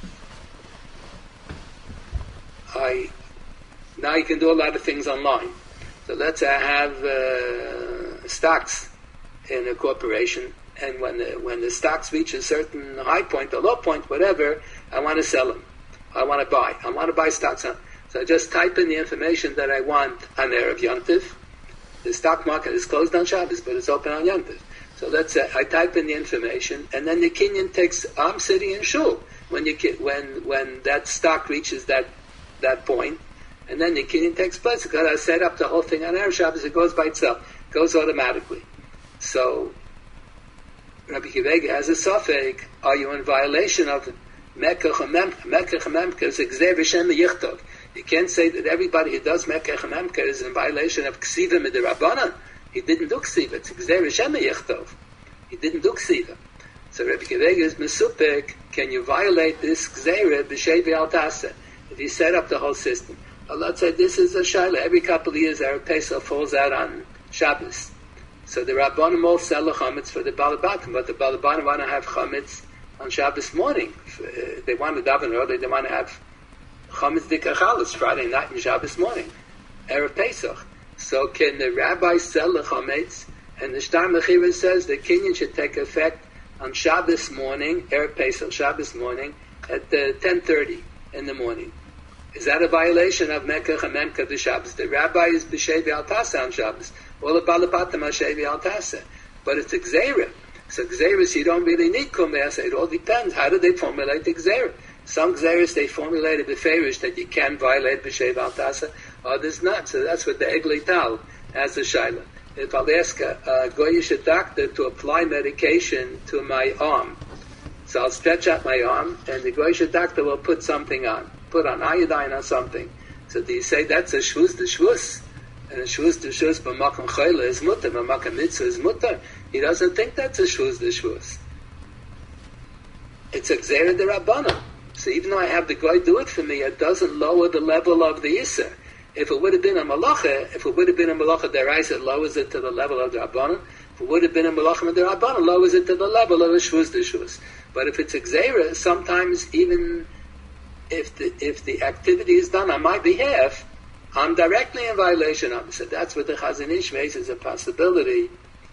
I... Now you can do a lot of things online. So let's say I have uh, stocks in a corporation, and when the, when the stocks reach a certain high point, a low point, whatever, I want to sell them. I want to buy. I want to buy stocks. So I just type in the information that I want on Erev Yontif. The stock market is closed on Shabbos, but it's open on Yontif. So let's say I type in the information, and then the Kinyan takes. I'm sitting in shul when you when when that stock reaches that that point. And then the kinyan takes place because I set up the whole thing on Erev Shabbos. It goes by itself. It goes automatically. So Rabbi Kivega has a suffix. Are you in violation of Mekach Memka? It's a Gzeir V'Shem Yichtov. You can't say that everybody who does Mekach Memka is in violation of Ksiva Midirabbanan. He didn't do Ksiva. It's a Gzeir V'Shem Yichtov. He didn't do Ksiva. So Rabbi Kivega is Mesupik. Can you violate this Gzeir B'Shei V'Altasa if you set up the whole system? Let's say this is a shaila. Every couple of years, Erev Pesach falls out on Shabbos. So the Rabbanim all sell the chametz for the Balabatim, but the Balabatim want to have chametz on Shabbos morning. If they want to daven early, they want to have chametz dikachalas Friday night and Shabbos morning, Erev Pesach. So can the rabbi sell the chametz And the Shtar Mechira says that Kinyan should take effect on Shabbos morning, Erev Pesach, Shabbos morning, at uh, ten thirty in the morning. Is that a violation of Mekach and Memkach the Shabbos? The rabbi is B'Shevi Al Tasa on Shabbos. Well, the Balabatam Hashevi Al Tasa. But it's a Gzeira. So Gzeiras, you don't really need Kumeasa. It all depends. How do they formulate the Gzeira? Some Gzeiras, they formulated the Farish that you can violate B'Shevi Al Tasa. Others not. So that's what the Eglei Tal has the Shaila. If I'll ask a, a Goyish doctor to apply medication to my arm, so I'll stretch out my arm, and the Goyish doctor will put something on. Put on iodine or something. So do you say that's a shvus the shvus? And a shvus the shvus b'makam chayla is mutter, b'makam mitzvah is mutter. He doesn't think that's a shvus the shvus. It's a gzeira de rabbanan. So even though I have the guy do it for me, it doesn't lower the level of the Yisr. If it would have been a malacha, if it would have been a malacha deraisa, it lowers it to the level of the rabbanan. If it would have been a malacha derabbanan, lowers it to the level of a shvus the shvus. But if it's a gzeira, sometimes even If the if the activity is done on my behalf, I'm directly in violation of it. So that's what the Chazon Ish raises a possibility.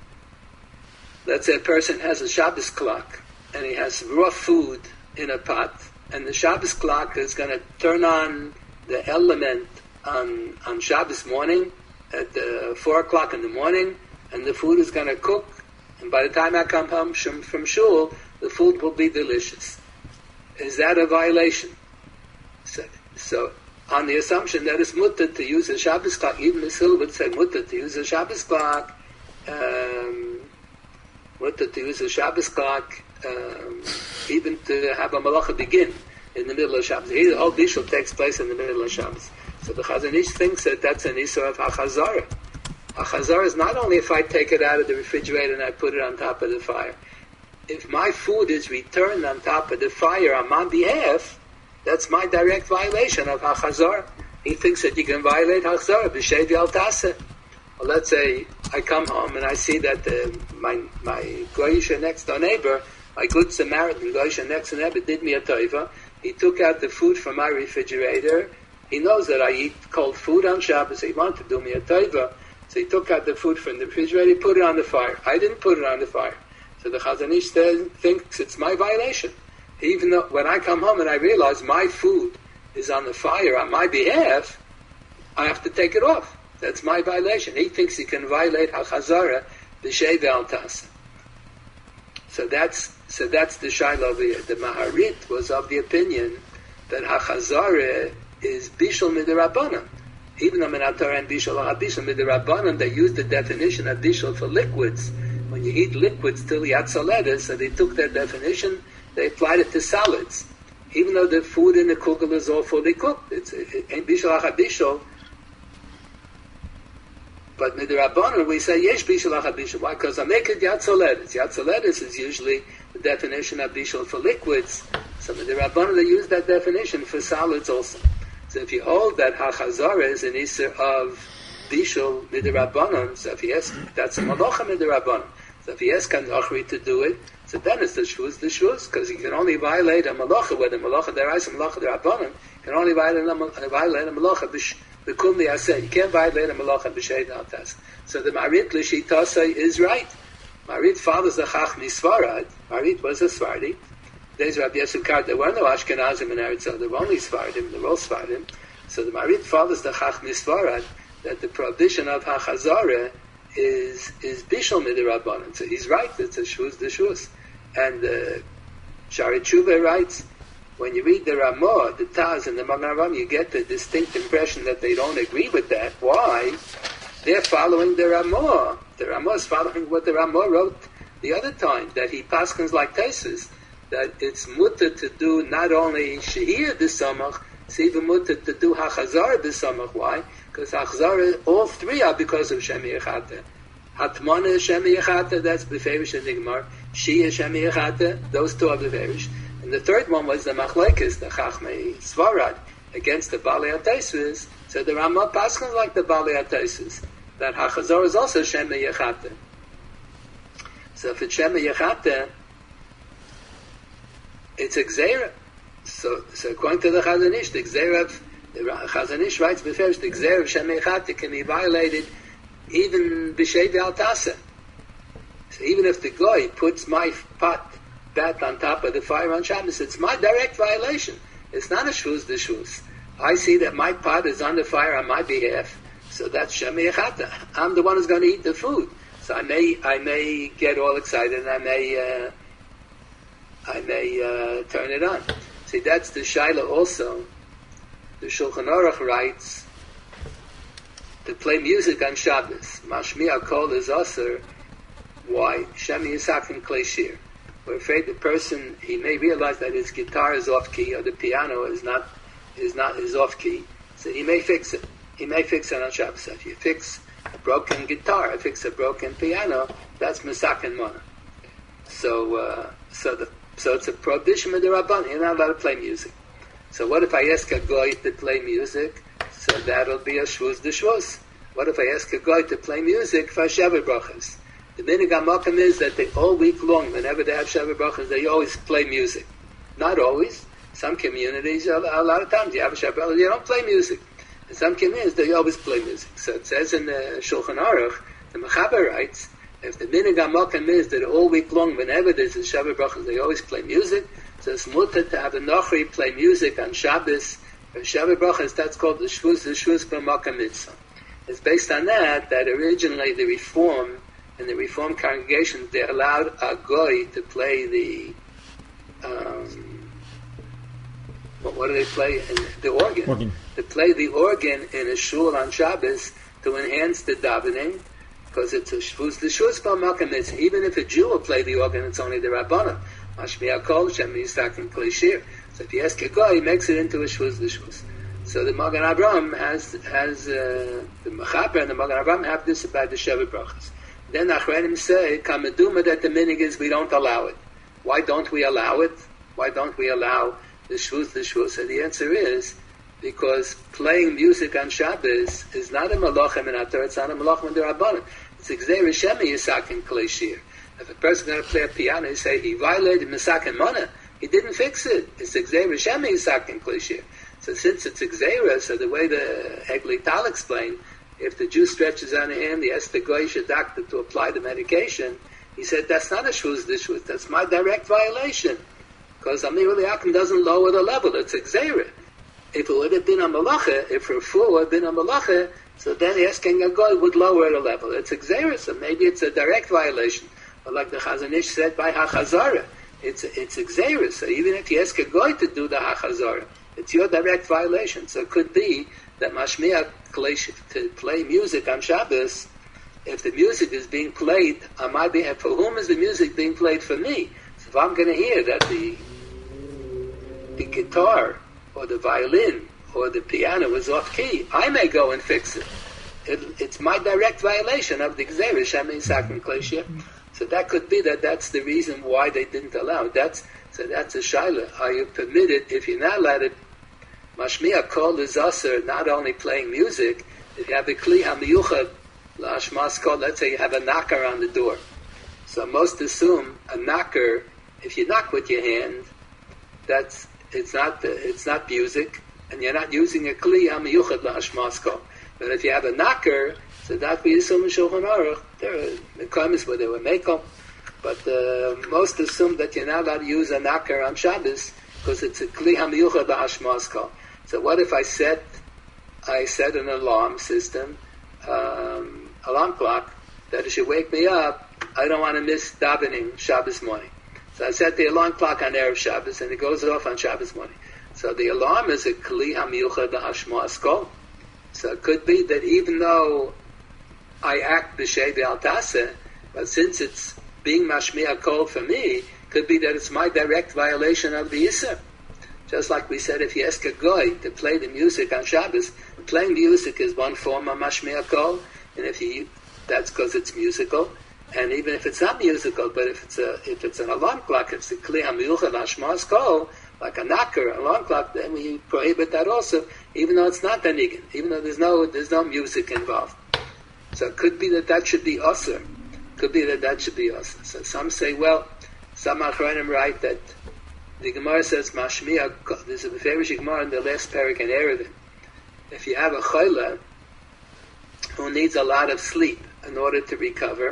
Let's say a person has a Shabbos clock, and he has raw food in a pot, and the Shabbos clock is going to turn on the element on, on Shabbos morning at uh, four o'clock in the morning, and the food is going to cook, and by the time I come home from, from shul, the food will be delicious. Is that a violation? So, so on the assumption that it's mutter to use a Shabbos clock, even the Sil would say mutter to use a Shabbos clock, um, mutter to use a Shabbos clock, um, even to have a malacha begin in the middle of Shabbos. The whole bishul takes place in the middle of Shabbos. So the Chazon Ish thinks that that's an issur of hachazara. Hachazara is not only if I take it out of the refrigerator and I put it on top of the fire. If my food is returned on top of the fire on my behalf, that's my direct violation of hachazara. He thinks that you can violate hachazara b'shevi al taseh. Well, let's say I come home and I see that uh, my my goyish next door neighbor, my good Samaritan goyish next door neighbor, did me a tova. He took out the food from my refrigerator. He knows that I eat cold food on Shabbos. So he wanted to do me a tova, so he took out the food from the refrigerator, put it on the fire. I didn't put it on the fire. So the Chazon Ish thinks it's my violation. Even though when I come home and I realize my food is on the fire on my behalf, I have to take it off. That's my violation. He thinks he can violate hachazara b'shei al taseh. So that's so that's the shayla over here. The Maharit was of the opinion that hachazara is bishul midrabanan. Even though Menatar and bishul are bishul midrabanan, they used the definition of bishul for liquids. When you eat liquids till yatzaledes, so they took that definition. They applied it to salads, even though the food in the kugel is all fully cooked. It's it ain't bishul achabishul. But midrabanan we say yesh bishul achabishul. Why? Because I make it yatzoledes. Yatzoledes is usually the definition of bishul for liquids. So midrabanan they use that definition for salads also. So if you hold that hachazara is an issur of bishul midrabanan, so if yes, that's a malacha midrabanan. So if he asks Kanachri to do it, so then it's the shvuz, the shvuz, because he can only violate a malacha, whether malacha deraisa, malacha derabanan, can only violate a, violate a malacha b'kum li'aseh. You can't violate a malacha b'sheid al tas. So the Marit l'shitasa is right. Marit follows the Chachmi Svarad. Marit was a Svardi. There's Rabbi Yesukar. There were no Ashkenazim in Eretz Yisrael. There were only Svardim. There were all Svardim. So the Marit follows the Chachmi Svarad that the prohibition of hachazara is is bishul midrabanan. So he's right. It's a shvuz the shvuz. And uh, Shari Tshuva writes, when you read the Ramah, the Taz, and the Magen Avraham, you get the distinct impression that they don't agree with that. Why? They're following the Ramah. The Ramah is following what the Ramah wrote the other time, that he paskins like Tesis, that it's mutter to do not only Shehir b'samach, it's even mutter to do Hachazara b'samach. Why? Because Hachazara, all three are because of Shem Yechata. Hatmana is Shem Yechata, that's Beferish and Nigmar. She is Shem Yechata, those two are Beferish. And the third one was the Machlekes, the Chachmei Svarad, against the Balei HaTesis. So the Ramah paskins like the Balei HaTesis, that Hachazara is also Shem Yechata. So if it's Shem Yechata, it's a Gzeira. So, so according to the Chazon Ish, the Gzeira of, the Chazon Ish writes before, the Gzeira of Shem Yechata can be violated even B'Shei V'al Taseh. So even if the guy puts my pot bat on top of the fire on Shabbos, it's my direct violation. It's not a shvuz d'shvuz. I see that my pot is on the fire on my behalf, so that's shemi echata. I'm the one who's going to eat the food. So I may, I may get all excited, and I may, uh, I may uh, turn it on. See, that's the shaila also. The Shulchan Aruch writes to play music on Shabbos. Mashmiya kol is aser. Why? Shemi yisakim klei shir. We're afraid the person, he may realize that his guitar is off key or the piano is not is not is off key. So he may fix it. He may fix it on Shabbos. If you fix a broken guitar, fix a broken piano, that's misakin mana. So uh, so the so it's a prohibition of the Rabban. You're not allowed to play music. So what if I ask a guy to play music? So that'll be a shvuz d'shvuz. What if I ask a guy to play music for Sheva Brachas? The minig hamakom is that they all week long, whenever they have Sheva Brachas, they always play music. Not always. Some communities, a lot of times, you have a Sheva Brachas, you don't play music. In some communities, they always play music. So it says in the Shulchan Aruch, the Mechaber writes, if the minig hamakom is that all week long, whenever there's a Sheva Brachas, they always play music, so it's mutter to have a nochri play music on Shabbos, for Sheva Brachas, that's called the shvuz, the shvuz b'makom mitzvah. It's based on that, that originally the Reform, in the Reform congregations, they allowed a goy to play the, um, what, what do they play? In the organ. organ. To play the organ in a shul on Shabbos to enhance the davening, because it's a shvuz, the shvuz b'makom mitzvah. Even if a Jew will play the organ, it's only the Rabbanim. Mashmiya kol, Shem yisakim klei shir. So if you ask a guy, he makes it into a shvuz d'shvuz. So the Magen Avraham has, has uh, the Mechaber and the Magen Avraham have this about the Sheva Brachas. Then Achronim say, Kamaduma, that the minig is we don't allow it. Why don't we allow it? Why don't we allow the shvuz d'shvuz? So the answer is, because playing music on Shabbos is not a malachim in Ator, it's not a malachim in the Rabbanim. It's Gzeir Shemi yisakim klei shir. If a person is going to play a piano, he say he violated misakin mana. He didn't fix it. It's Gzeira Shemi Yisakin klei shir. So since it's Gzeira, so the way the Egli Tal explained, if the Jew stretches on a hand, he asks the goyish doctor to apply the medication. He said that's not a shvuz d'shvuz. That's my direct violation, because Amir Akim doesn't lower the level. It's Gzeira. If it would have been a malacha, if Refuah would have been a malacha, so then asking a goy would lower the level. It's Gzeira, so maybe it's a direct violation. But like the Chazon Ish said by Hachazara, it's it's a Gzeira. So even if you ask a guy to do the Hachazara, it's your direct violation. So it could be that Mashmiya to play music on Shabbos, if the music is being played on my behalf, for whom is the music being played? For me. So if I'm going to hear that the the guitar or the violin or the piano is off key, I may go and fix it. it it's my direct violation of the Gzeira Shemi Yisakim klei shir. So that could be that that's the reason why they didn't allow it. That's, so that's a shaila. Are you permitted, if you're not allowed to, Mashmiya kol is aser, not only playing music, if you have a kli hamiyuchad, la'ashmas kol, let's say you have a knocker on the door. So most assume a knocker, if you knock with your hand, that's, it's not, it's not music, and you're not using a kli hamiyuchad la'ashmas kol. But if you have a knocker, so that we assume in Shulchan Aruch, there are mekaymis where they were makom, but uh, most assume that you're not allowed to use a knocker on Shabbos because it's a kli hamiyuchad la'ashmas kol. So what if I set, I set an alarm system, um, alarm clock, that it should wake me up, I don't want to miss davening Shabbos morning. So I set the alarm clock on Erev Shabbos and it goes off on Shabbos morning. So the alarm is a kli hamiyuchad la'ashmas kol. So it could be that even though I act b'shei v'altasa, but since it's being mashmiya kol for me, could be that it's my direct violation of the Yisr. Just like we said, if you ask a guy to play the music on Shabbos, playing music is one form of mashmiya kol, and if you, that's because it's musical. And even if it's not musical, but if it's a, if it's an alarm clock, it's a kli hamiyuchad la'ashmas kol, like a knocker, an alarm clock, then we prohibit that also, even though it's not a nigun, even though there's no there's no music involved. So it could be that that should be usher. Could be that that should be usher. So some say, well, some Achronim write that the Gemara says, Mashmiya, there's a very Gemara in the last parak in Erevin. If you have a chayla who needs a lot of sleep in order to recover,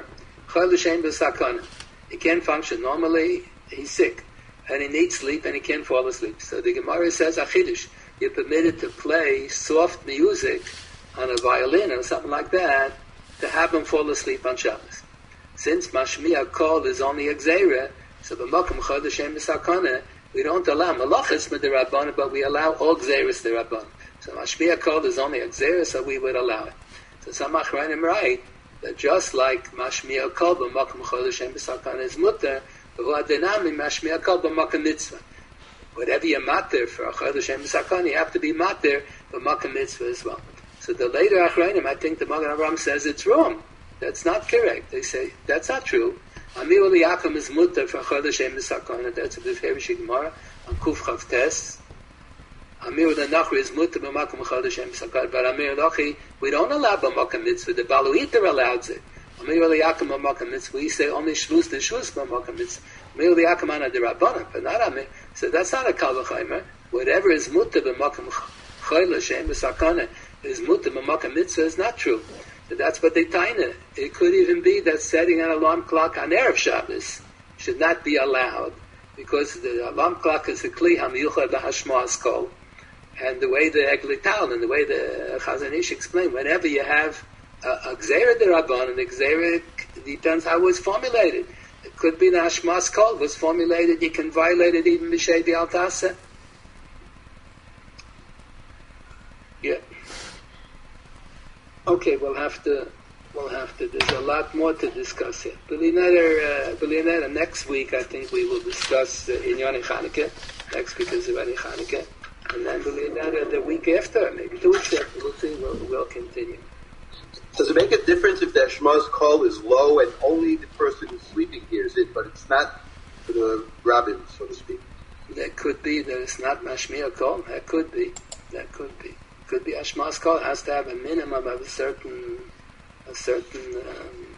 Chol l'shem b'sakana. He can't function normally. He's sick, and he needs sleep, and he can't fall asleep. So the Gemara says, Achidush, you're permitted to play soft music on a violin or something like that to have him fall asleep on Shabbos. Since Mashmiya Kol is only a Gzeira, so b'makom Chol l'shem b'sakana, we don't allow malachas midirabbanan, but we allow all Gzeiras dirabbanan. So Mashmiya Kol is only a Gzeira, so we would allow it. So some Achronim write that just like Mashmiya Kol b'makom Chol l'shem b'sakana is mutter, Mashmiya Kol b'makom mitzvah. Whatever you're matir for a Chol l'shem b'sakana, you have to be matir b'makom mitzvah as well. So the later Achronim, I think the Magen Avraham says it's wrong. That's not correct. They say that's not true. Amir Yaakov is mutter for Chol l'shem b'sakana. That's a Biferish Gemara on Kuf Chav Tes. Amir the Nachri is mutter b'makom Chol l'shem b'sakana. But Amir Lachi, we don't allow b'makom mitzvah. The Baluiter allows it. Amir Yaakov b'makom mitzvah. We say only shvus the shvus b'makom mitzvah. Amir Yaakov ana derabbanan, but not Amir. So that's not a kal v'chaymer. Whatever is mutter b'makom Chol l'shem b'sakana is mutter b'makom mitzvah is not true. So that's what they taina. It could even be that setting an alarm clock on Erev Shabbos should not be allowed because the alarm clock is a kli hamiyuchad lahashmas kol, and the way the Eglital and the way the Chazon Ish explained, whenever you have a, a gzeira derabban, and the gzeira depends how it was formulated. It could be the hashmas kol was formulated. You can violate it even b'shei bi'al taseh. Yeah. Okay, we'll have to, we'll have to, there's a lot more to discuss here. B'lineder, uh, B'lineder, next week I think we will discuss uh, Inyan Chanukah. Next week is already Chanukah. And then B'lineder the week after, maybe two weeks after, we'll see, we'll, we'll continue. Does it make a difference if the Shema's call is low and only the person who's sleeping hears it, but it's not for the rabbin, so to speak? That could be that it's not Mashmiya Kol. That could be. That could be. Could be Ashmas Kol has to have a minimum of a certain, a certain um,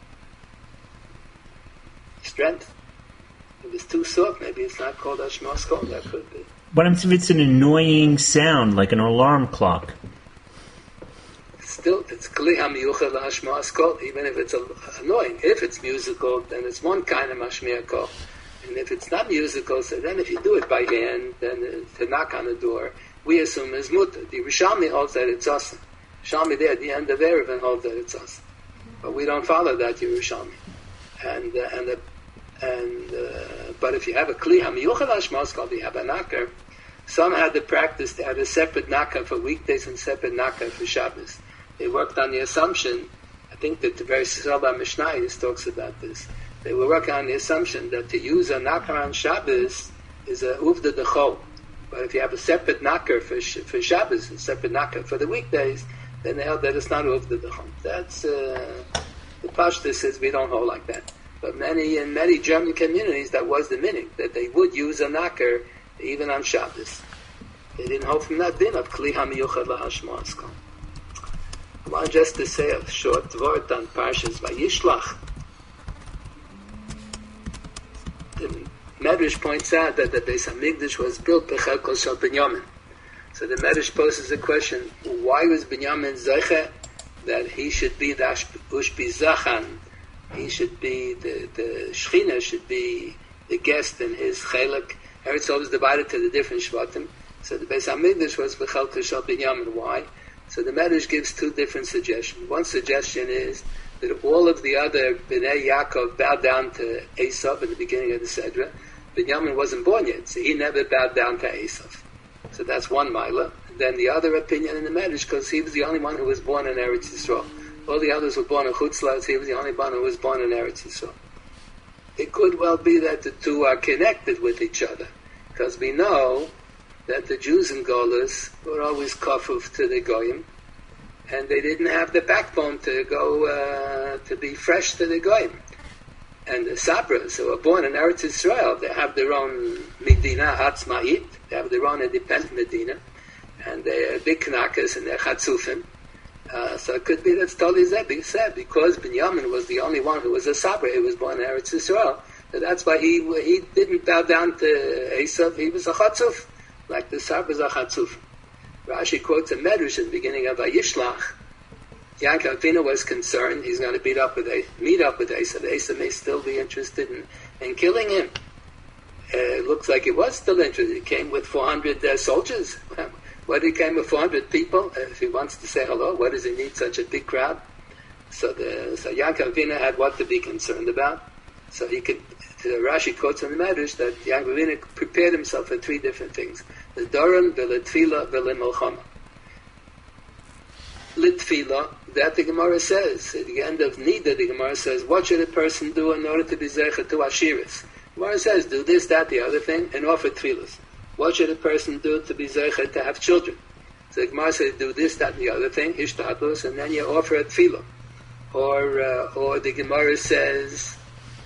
strength. If it's too soft, maybe it's not called Ashmas Kol. That could be. What if it's an annoying sound, like an alarm clock? Still, it's Kli HaMiyuchad LaHashmas Kol, even if it's a, annoying. If it's musical, then it's one kind of Mashmiya Kol. And if it's not musical, so then if you do it by hand, then uh, to knock on the door, we assume is mutter. The Rishalmi holds that it's us. Rishalmi there at the end of Erev holds that it's us. But we don't follow that Yerushalmi. And uh, and the, and uh, but if you have a Kli HaMiyuchad LaHashmas Kol, you have a knocker. Some had the practice, they had a separate knocker for weekdays and separate knocker for Shabbos. They worked on the assumption, I think that the very Shabbat Mishnayos talks about this. They were working on the assumption that to use a knocker on Shabbos is a uvda dechol. But if you have a separate knocker for for Shabbos, a separate knocker for the weekdays, then they held that it's not uvda dechol. That's uh, the Pashta says we don't hold like that. But many in many German communities, that was the meaning, that they would use a knocker even on Shabbos. They didn't hold from that din of Kli HaMiyuchad LaHashmas Kol. I want just to say a short word on Parshas Vayishlach. The Medrash points out that the Beis HaMikdash was built b'chelko shel Binyamin. So the Medrash poses a question: why was Binyamin zeicha that he should be the Ushbi Zachan? He should be the the Shechina should be the guest in his chelek. Eretz Yisrael was divided to the different shvatim. So the Beis HaMikdash was b'chelko shel Binyamin. Why? So the Medrash gives two different suggestions. One suggestion is that all of the other Bnei Yaakov bowed down to Esav at the beginning of the Sedra. Binyamin wasn't born yet, so he never bowed down to Esav. So that's one Mila. Then the other opinion in the Medrash, because he was the only one who was born in Eretz Yisrael. All the others were born in Chutzlaz, he was the only one who was born in Eretz Yisrael. It could well be that the two are connected with each other, because we know that the Jews and Golas were always kafuf to the Goyim, and they didn't have the backbone to go uh, to be fresh to the Goyim. And the Sabras, who were born in Eretz Yisrael, they have their own Medina Atzma'it, they have their own independent Medina, and they're big Knakas and they're Chatzufim. Uh, so it could be that Stoli Zebi said, because Binyamin was the only one who was a Sabra, he was born in Eretz Yisrael, so that's why he he didn't bow down to Esav, he was a Chatzuf, like the Sabras are Chatzuf. Rashi quotes a Medrash in the beginning of Vayishlach, Yaakov Avinu was concerned he's going to beat up with Esav, meet up with Esav. Esav may still be interested in, in killing him. Uh, it looks like he was still interested. He came with four hundred uh, soldiers. What he came with four hundred people? Uh, if he wants to say hello, what does he need such a big crowd? So the so Yaakov Avinu had what to be concerned about. So he could. Uh, Rashi quotes in the Medrash that Yaakov Avinu prepared himself for three different things: the Doron, the Tefillah, the Milchama. Litfila, that the Gemara says at the end of Nida, the Gemara says, what should a person do in order to be zecher to Ashiris? The Gemara says, do this, that, the other thing, and offer tefillas. What should a person do to be zecher to have children? So the Gemara says, do this, that, and the other thing, hishtadlus, and then you offer a tefillah. Or, uh, or the Gemara says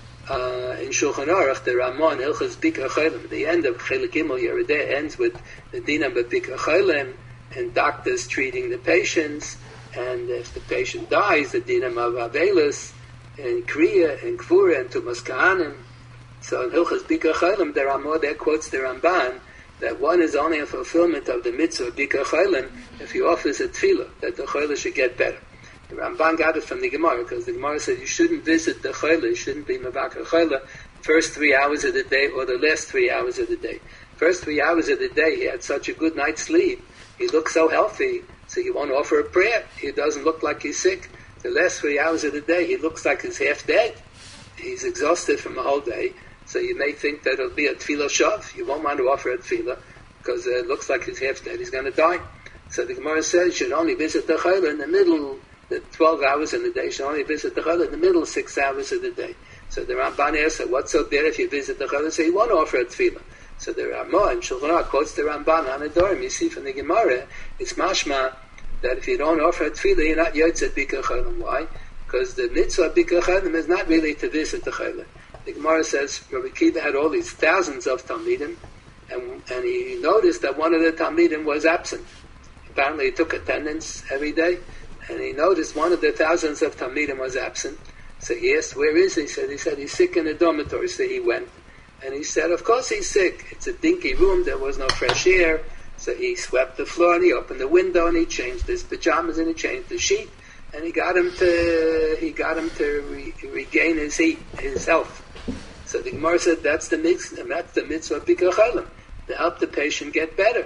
uh, in Shulchan Aruch, the Ramon Hilchas Bikar Chaylim, the end of Chelik Gimel Yerideh ends with the Dinam Bikar Chaylim, and doctors treating the patients, and if the patient dies, the dinam of Avelis, and Kriya, and Kfura, and Tumas Kahanim. So in Hilchas Bikar Chaylim, the Ramah there quotes the Ramban, that one is only a fulfillment of the mitzvah of Bikar Chaylim if he offers a tefillah, that the chayla should get better. The Ramban got it from the Gemara, because the Gemara said you shouldn't visit the chayla, you shouldn't be mavakar chayla, first three hours of the day, or the last three hours of the day. First three hours of the day, he had such a good night's sleep, he looks so healthy, so you won't offer a prayer. He doesn't look like he's sick. The last three hours of the day, he looks like he's half dead. He's exhausted from the whole day, so you may think that it'll be a tefillah shav. You won't want to offer a tefillah, because it looks like he's half dead. He's going to die. So the Gemara says you should only visit the chayla in the middle, the twelve hours in the day. You should only visit the chayla in the middle six hours of the day. So the Ramban asks, what's so bad if you visit the chayla? So you won't offer a tefillah. So the Ramah and Shulchan Aruch quotes the Ramban on Adorim. You see from the Gemara, it's mashma that if you don't offer a tefillah, you're not yotzet bikar chaylim. Why? Because the mitzvah of bikar chaylim is not really to visit the chaylim. The Gemara says Rabbi Akiva had all these thousands of talmidim, and and he noticed that one of the talmidim was absent. Apparently, he took attendance every day, and he noticed one of the thousands of talmidim was absent. So he asked, "Where is he?" He said, "He said he's sick in the dormitory." So he went. And he said, of course he's sick. It's a dinky room. There was no fresh air. So he swept the floor and he opened the window and he changed his pajamas and he changed the sheet. And he got him to, he got him to re, regain his heat, his health. So the Gemara said, that's the mitzvah, that's the mitzvah of Bikar Chaylim, to help the patient get better.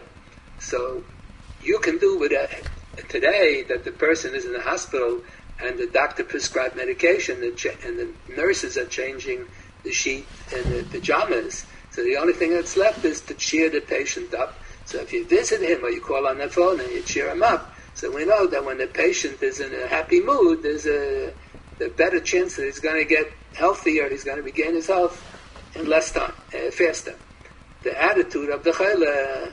So you can do with that. Today that the person is in the hospital and the doctor prescribed medication and the nurses are changing the sheet and the pajamas. So the only thing that's left is to cheer the patient up. So if you visit him or you call on the phone and you cheer him up, so we know that when the patient is in a happy mood, there's a, a better chance that he's going to get healthier, he's going to regain his health in less time, uh, faster. The attitude of the chayla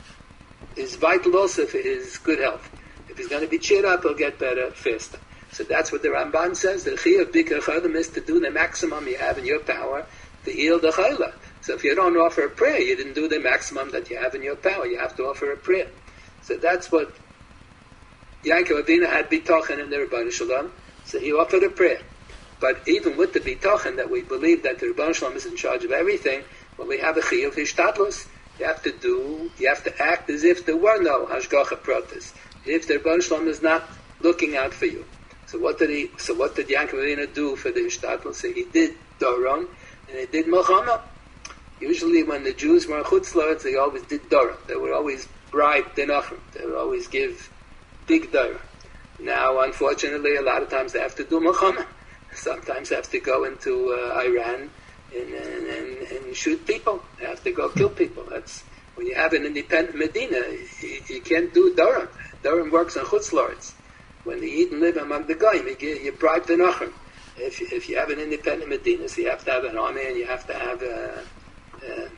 is vital also for his good health. If he's going to be cheered up, he'll get better faster. So that's what the Ramban says. The chiyuv of bikar chaylim is to do the maximum you have in your power to heal the chayla. So if you don't offer a prayer, you didn't do the maximum that you have in your power. You have to offer a prayer. So that's what Yaakov Avinu had bitochen in the Rebbeinu Shalom. So he offered a prayer. But even with the bitochen that we believe that the Rebbeinu Shalom is in charge of everything, when we have a chiyuv hishtadlus, you have to do, you have to act as if there were no hashgacha pratis. If the Rebbeinu Shalom is not looking out for you. So what did he? So what did Yaakov Avinu do for the Hishtadlus? So he did Doron and he did Milchama. Usually, when the Jews were in Chutz La'aretz, they always did Doron. They would always bribe the Nachum. They would always give big Doron. Now, unfortunately, a lot of times they have to do Milchama. Sometimes they have to go into uh, Iran and, and, and, and shoot people. They have to go kill people. That's when you have an independent Medina. You, you can't do Doron. Doron works on Chutz La'aretz. When the Eden live among the Goyim, you, you bribe the Nachum. If, if you have an independent Medina, so you have to have an army and you have to have a, a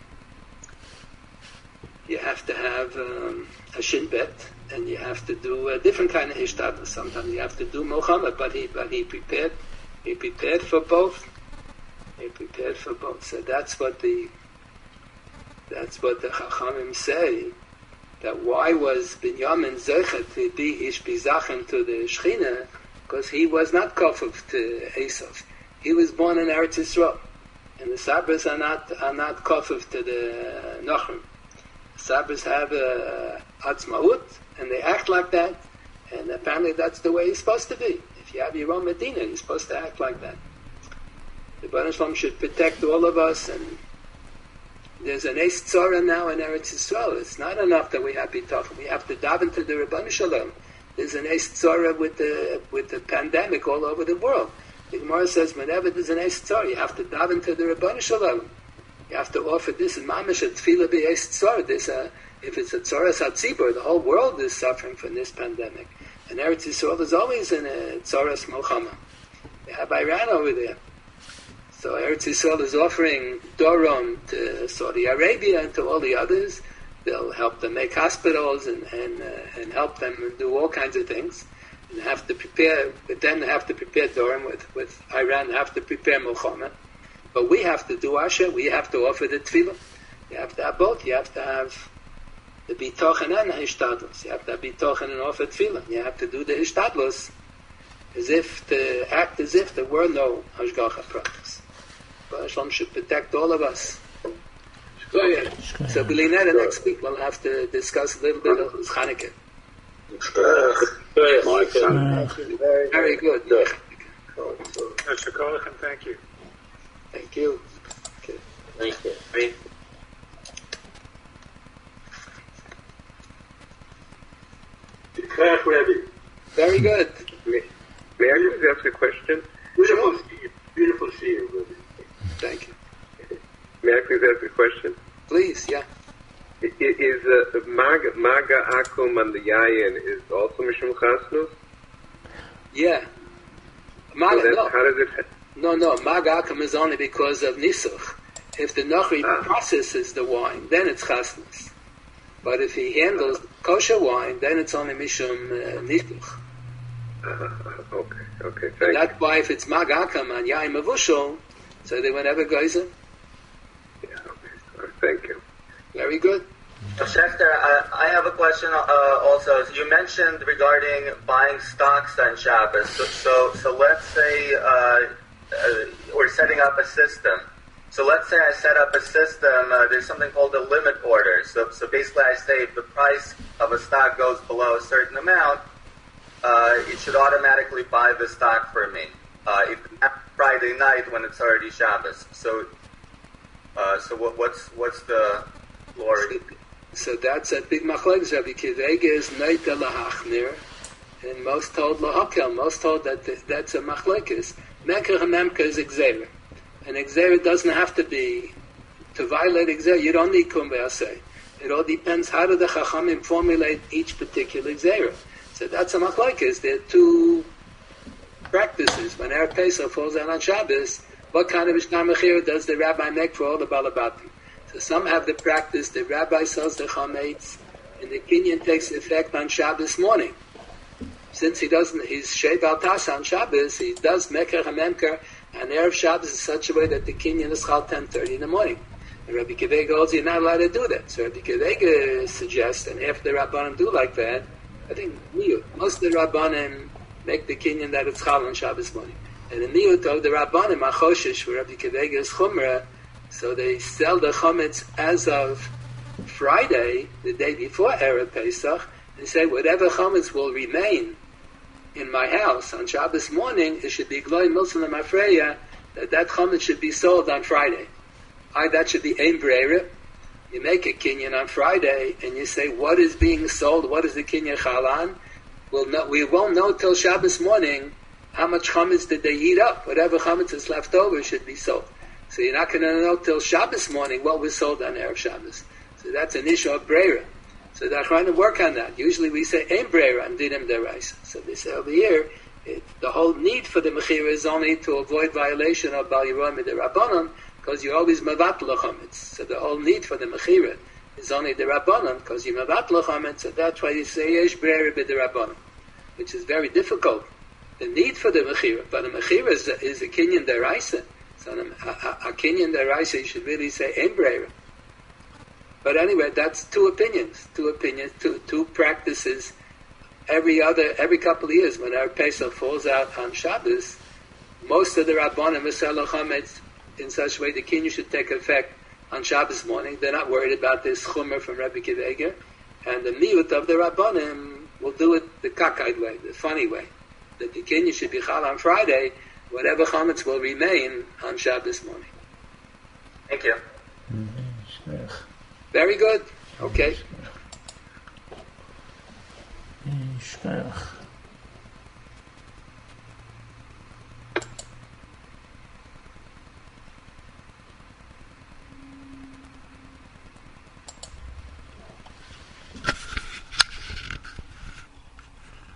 you have to have um, a shin bet, and you have to do a different kind of hishtadlus. Sometimes you have to do Milchama, but he but he prepared he prepared for both. He prepared for both. So that's what the that's what the Chachamim say. That why was Binyamin Zechet to be Ish Bizachem to the Shechina? Because he was not Kofov to Esav. He was born in Eretz Yisrael. And the Sabras are not are not Kofov to the Nachum. The Sabras have a Atzmaut, and they act like that, And apparently that's the way it's supposed to be. If you have your own Medina, you're supposed to act like that. The Rebbeinu Shalom should protect all of us, and there's an Eis Tzara now in Eretz Yisrael. It's not enough that we have bitachon. We have to daven to the Rebbeinu Shalom. There's an Eis Tzara with the with the pandemic all over the world. The Gemara says whenever there's an Eis Tzara, you have to daven to the Rebbeinu Shalom. You have to offer this in mamash a tefillah be Eis Tzara. This uh, if it's a Tzoras HaTzibur, the whole world is suffering from this pandemic. And Eretz Yisrael is always in a Tzoras Milchama. They have Iran over there. So Eretz Yisrael is offering Doron to Saudi Arabia and to all the others. They'll help them make hospitals and and, uh, and help them do all kinds of things. And have to prepare, but then they have to prepare Doron with, with Iran, they have to prepare Milchama. But we have to do Asher, we have to offer the Tefillah. You have to have both. You have to have the Bitochen and the Hishtadlus. You have to have Bitochen and offer Tefillah. You have to do the Hishtadlus as if, to act as if there were no Hashgacha practice. But Hashem should protect all of us. Okay. So Belinetta, next week we'll have to discuss a little bit of Chanukah. Very good. Mister Kolichan, thank you. Thank you. Okay. Thank you. Very good. May, may I just ask a question? Beautiful seer. Beautiful seer, Rabbi. Thank you. May I please ask a question? Please, yeah. I- Is uh, Maga, Maga Akum and the Yayin is also Mishum Chasnus? Yeah. So Maga, that's- no. How does it... No, no, Magakam is only because of Nisuch. If the Nachri Ah. processes the wine, then it's Chasnas. But if he handles kosher wine, then it's only Mishum uh, Nisuch. Uh, okay, okay, And thank that's why if it's Magakam and Yaim Avushal, so they whenever goes in. you. Yeah, okay. All right, thank you. Very good. Schechter, I, I have a question uh, also. You mentioned regarding buying stocks on Shabbos. So, so, so let's say uh, uh, we're setting up a system. So let's say I set up a system. Uh, there's something called a limit order. So, so basically, I say if the price of a stock goes below a certain amount, uh, it should automatically buy the stock for me. Uh, if not Friday night when it's already Shabbos. So, uh, so what, what's what's the glory? So that's a big machlokes. Rabbi Kivega is neita lahachmir, and most told lahakel. Most told that th- that's a machlokes. Mekar hamemka is exera, and exera doesn't have to be to violate exera. You don't need kum ve'aseh. It all depends how do the chachamim formulate each particular exera. So that's a machlokes. There are two practices. When Erev Pesach falls out on Shabbos, what kind of ishtar mechira does the rabbi make for all the balabatim? So some have the practice, the rabbi sells the chametz, and the kinyan takes effect on Shabbos morning. Since he doesn't, he's shev al tas on Shabbos, he does meker hamemker, and Erev Shabbos in such a way that the kinyan is chal ten thirty in the morning. And Rabbi Kivega holds you're not allowed to do that. So Rabbi Kivega suggests, and half the Rabbanim do like that, I think miyut, most of the Rabbanim make the kinyan that it's chal on Shabbos morning. And the miyut of the Rabbanim, achoshish, for Rabbi Kivega is chumrah, so they sell the chametz as of Friday, the day before Erev Pesach, and say whatever chametz will remain in my house on Shabbos morning, it should be gloi milson lemafreya, that that chametz should be sold on Friday. I, that should be ein breira. You make a kinyan on Friday, and you say what is being sold, what is the kinyan chalan? We'll know, we won't know till Shabbos morning how much chametz did they eat up. Whatever chametz is left over should be sold. So you're not going to know till Shabbos morning what was sold on Erev Shabbos. So that's an issue of breira. So they're trying to work on that. Usually we say ein breira and dinim deraisa. So they say over here, it, the whole need for the mechira is only to avoid violation of Bal Yeroim Rabbanon, because you're always mevatel chametz. So the whole need for the mechira is only the Rabbanon, because you're mevatel chametz. So that's why you say yesh breira b'de Rabbanon, which is very difficult. The need for the mechira, but the mechira is, is a kinyan deraisa. So a, a, a kinyan deraisa, you should really say ein breira. But anyway, that's two opinions, two opinions, two two practices. Every other, every couple of years, when our Pesach falls out on Shabbos, most of the Rabbanim Masel Chametz in such a way the kinyan should take effect on Shabbos morning. They're not worried about this chumer from Rabbi Kivega, and the miut of the Rabbanim we'll do it the cockeyed way, the funny way. That the Kinyan should be Chal on Friday, whatever chametz will remain on Shabbos morning. Thank you. Very good. Okay. Shkoyach.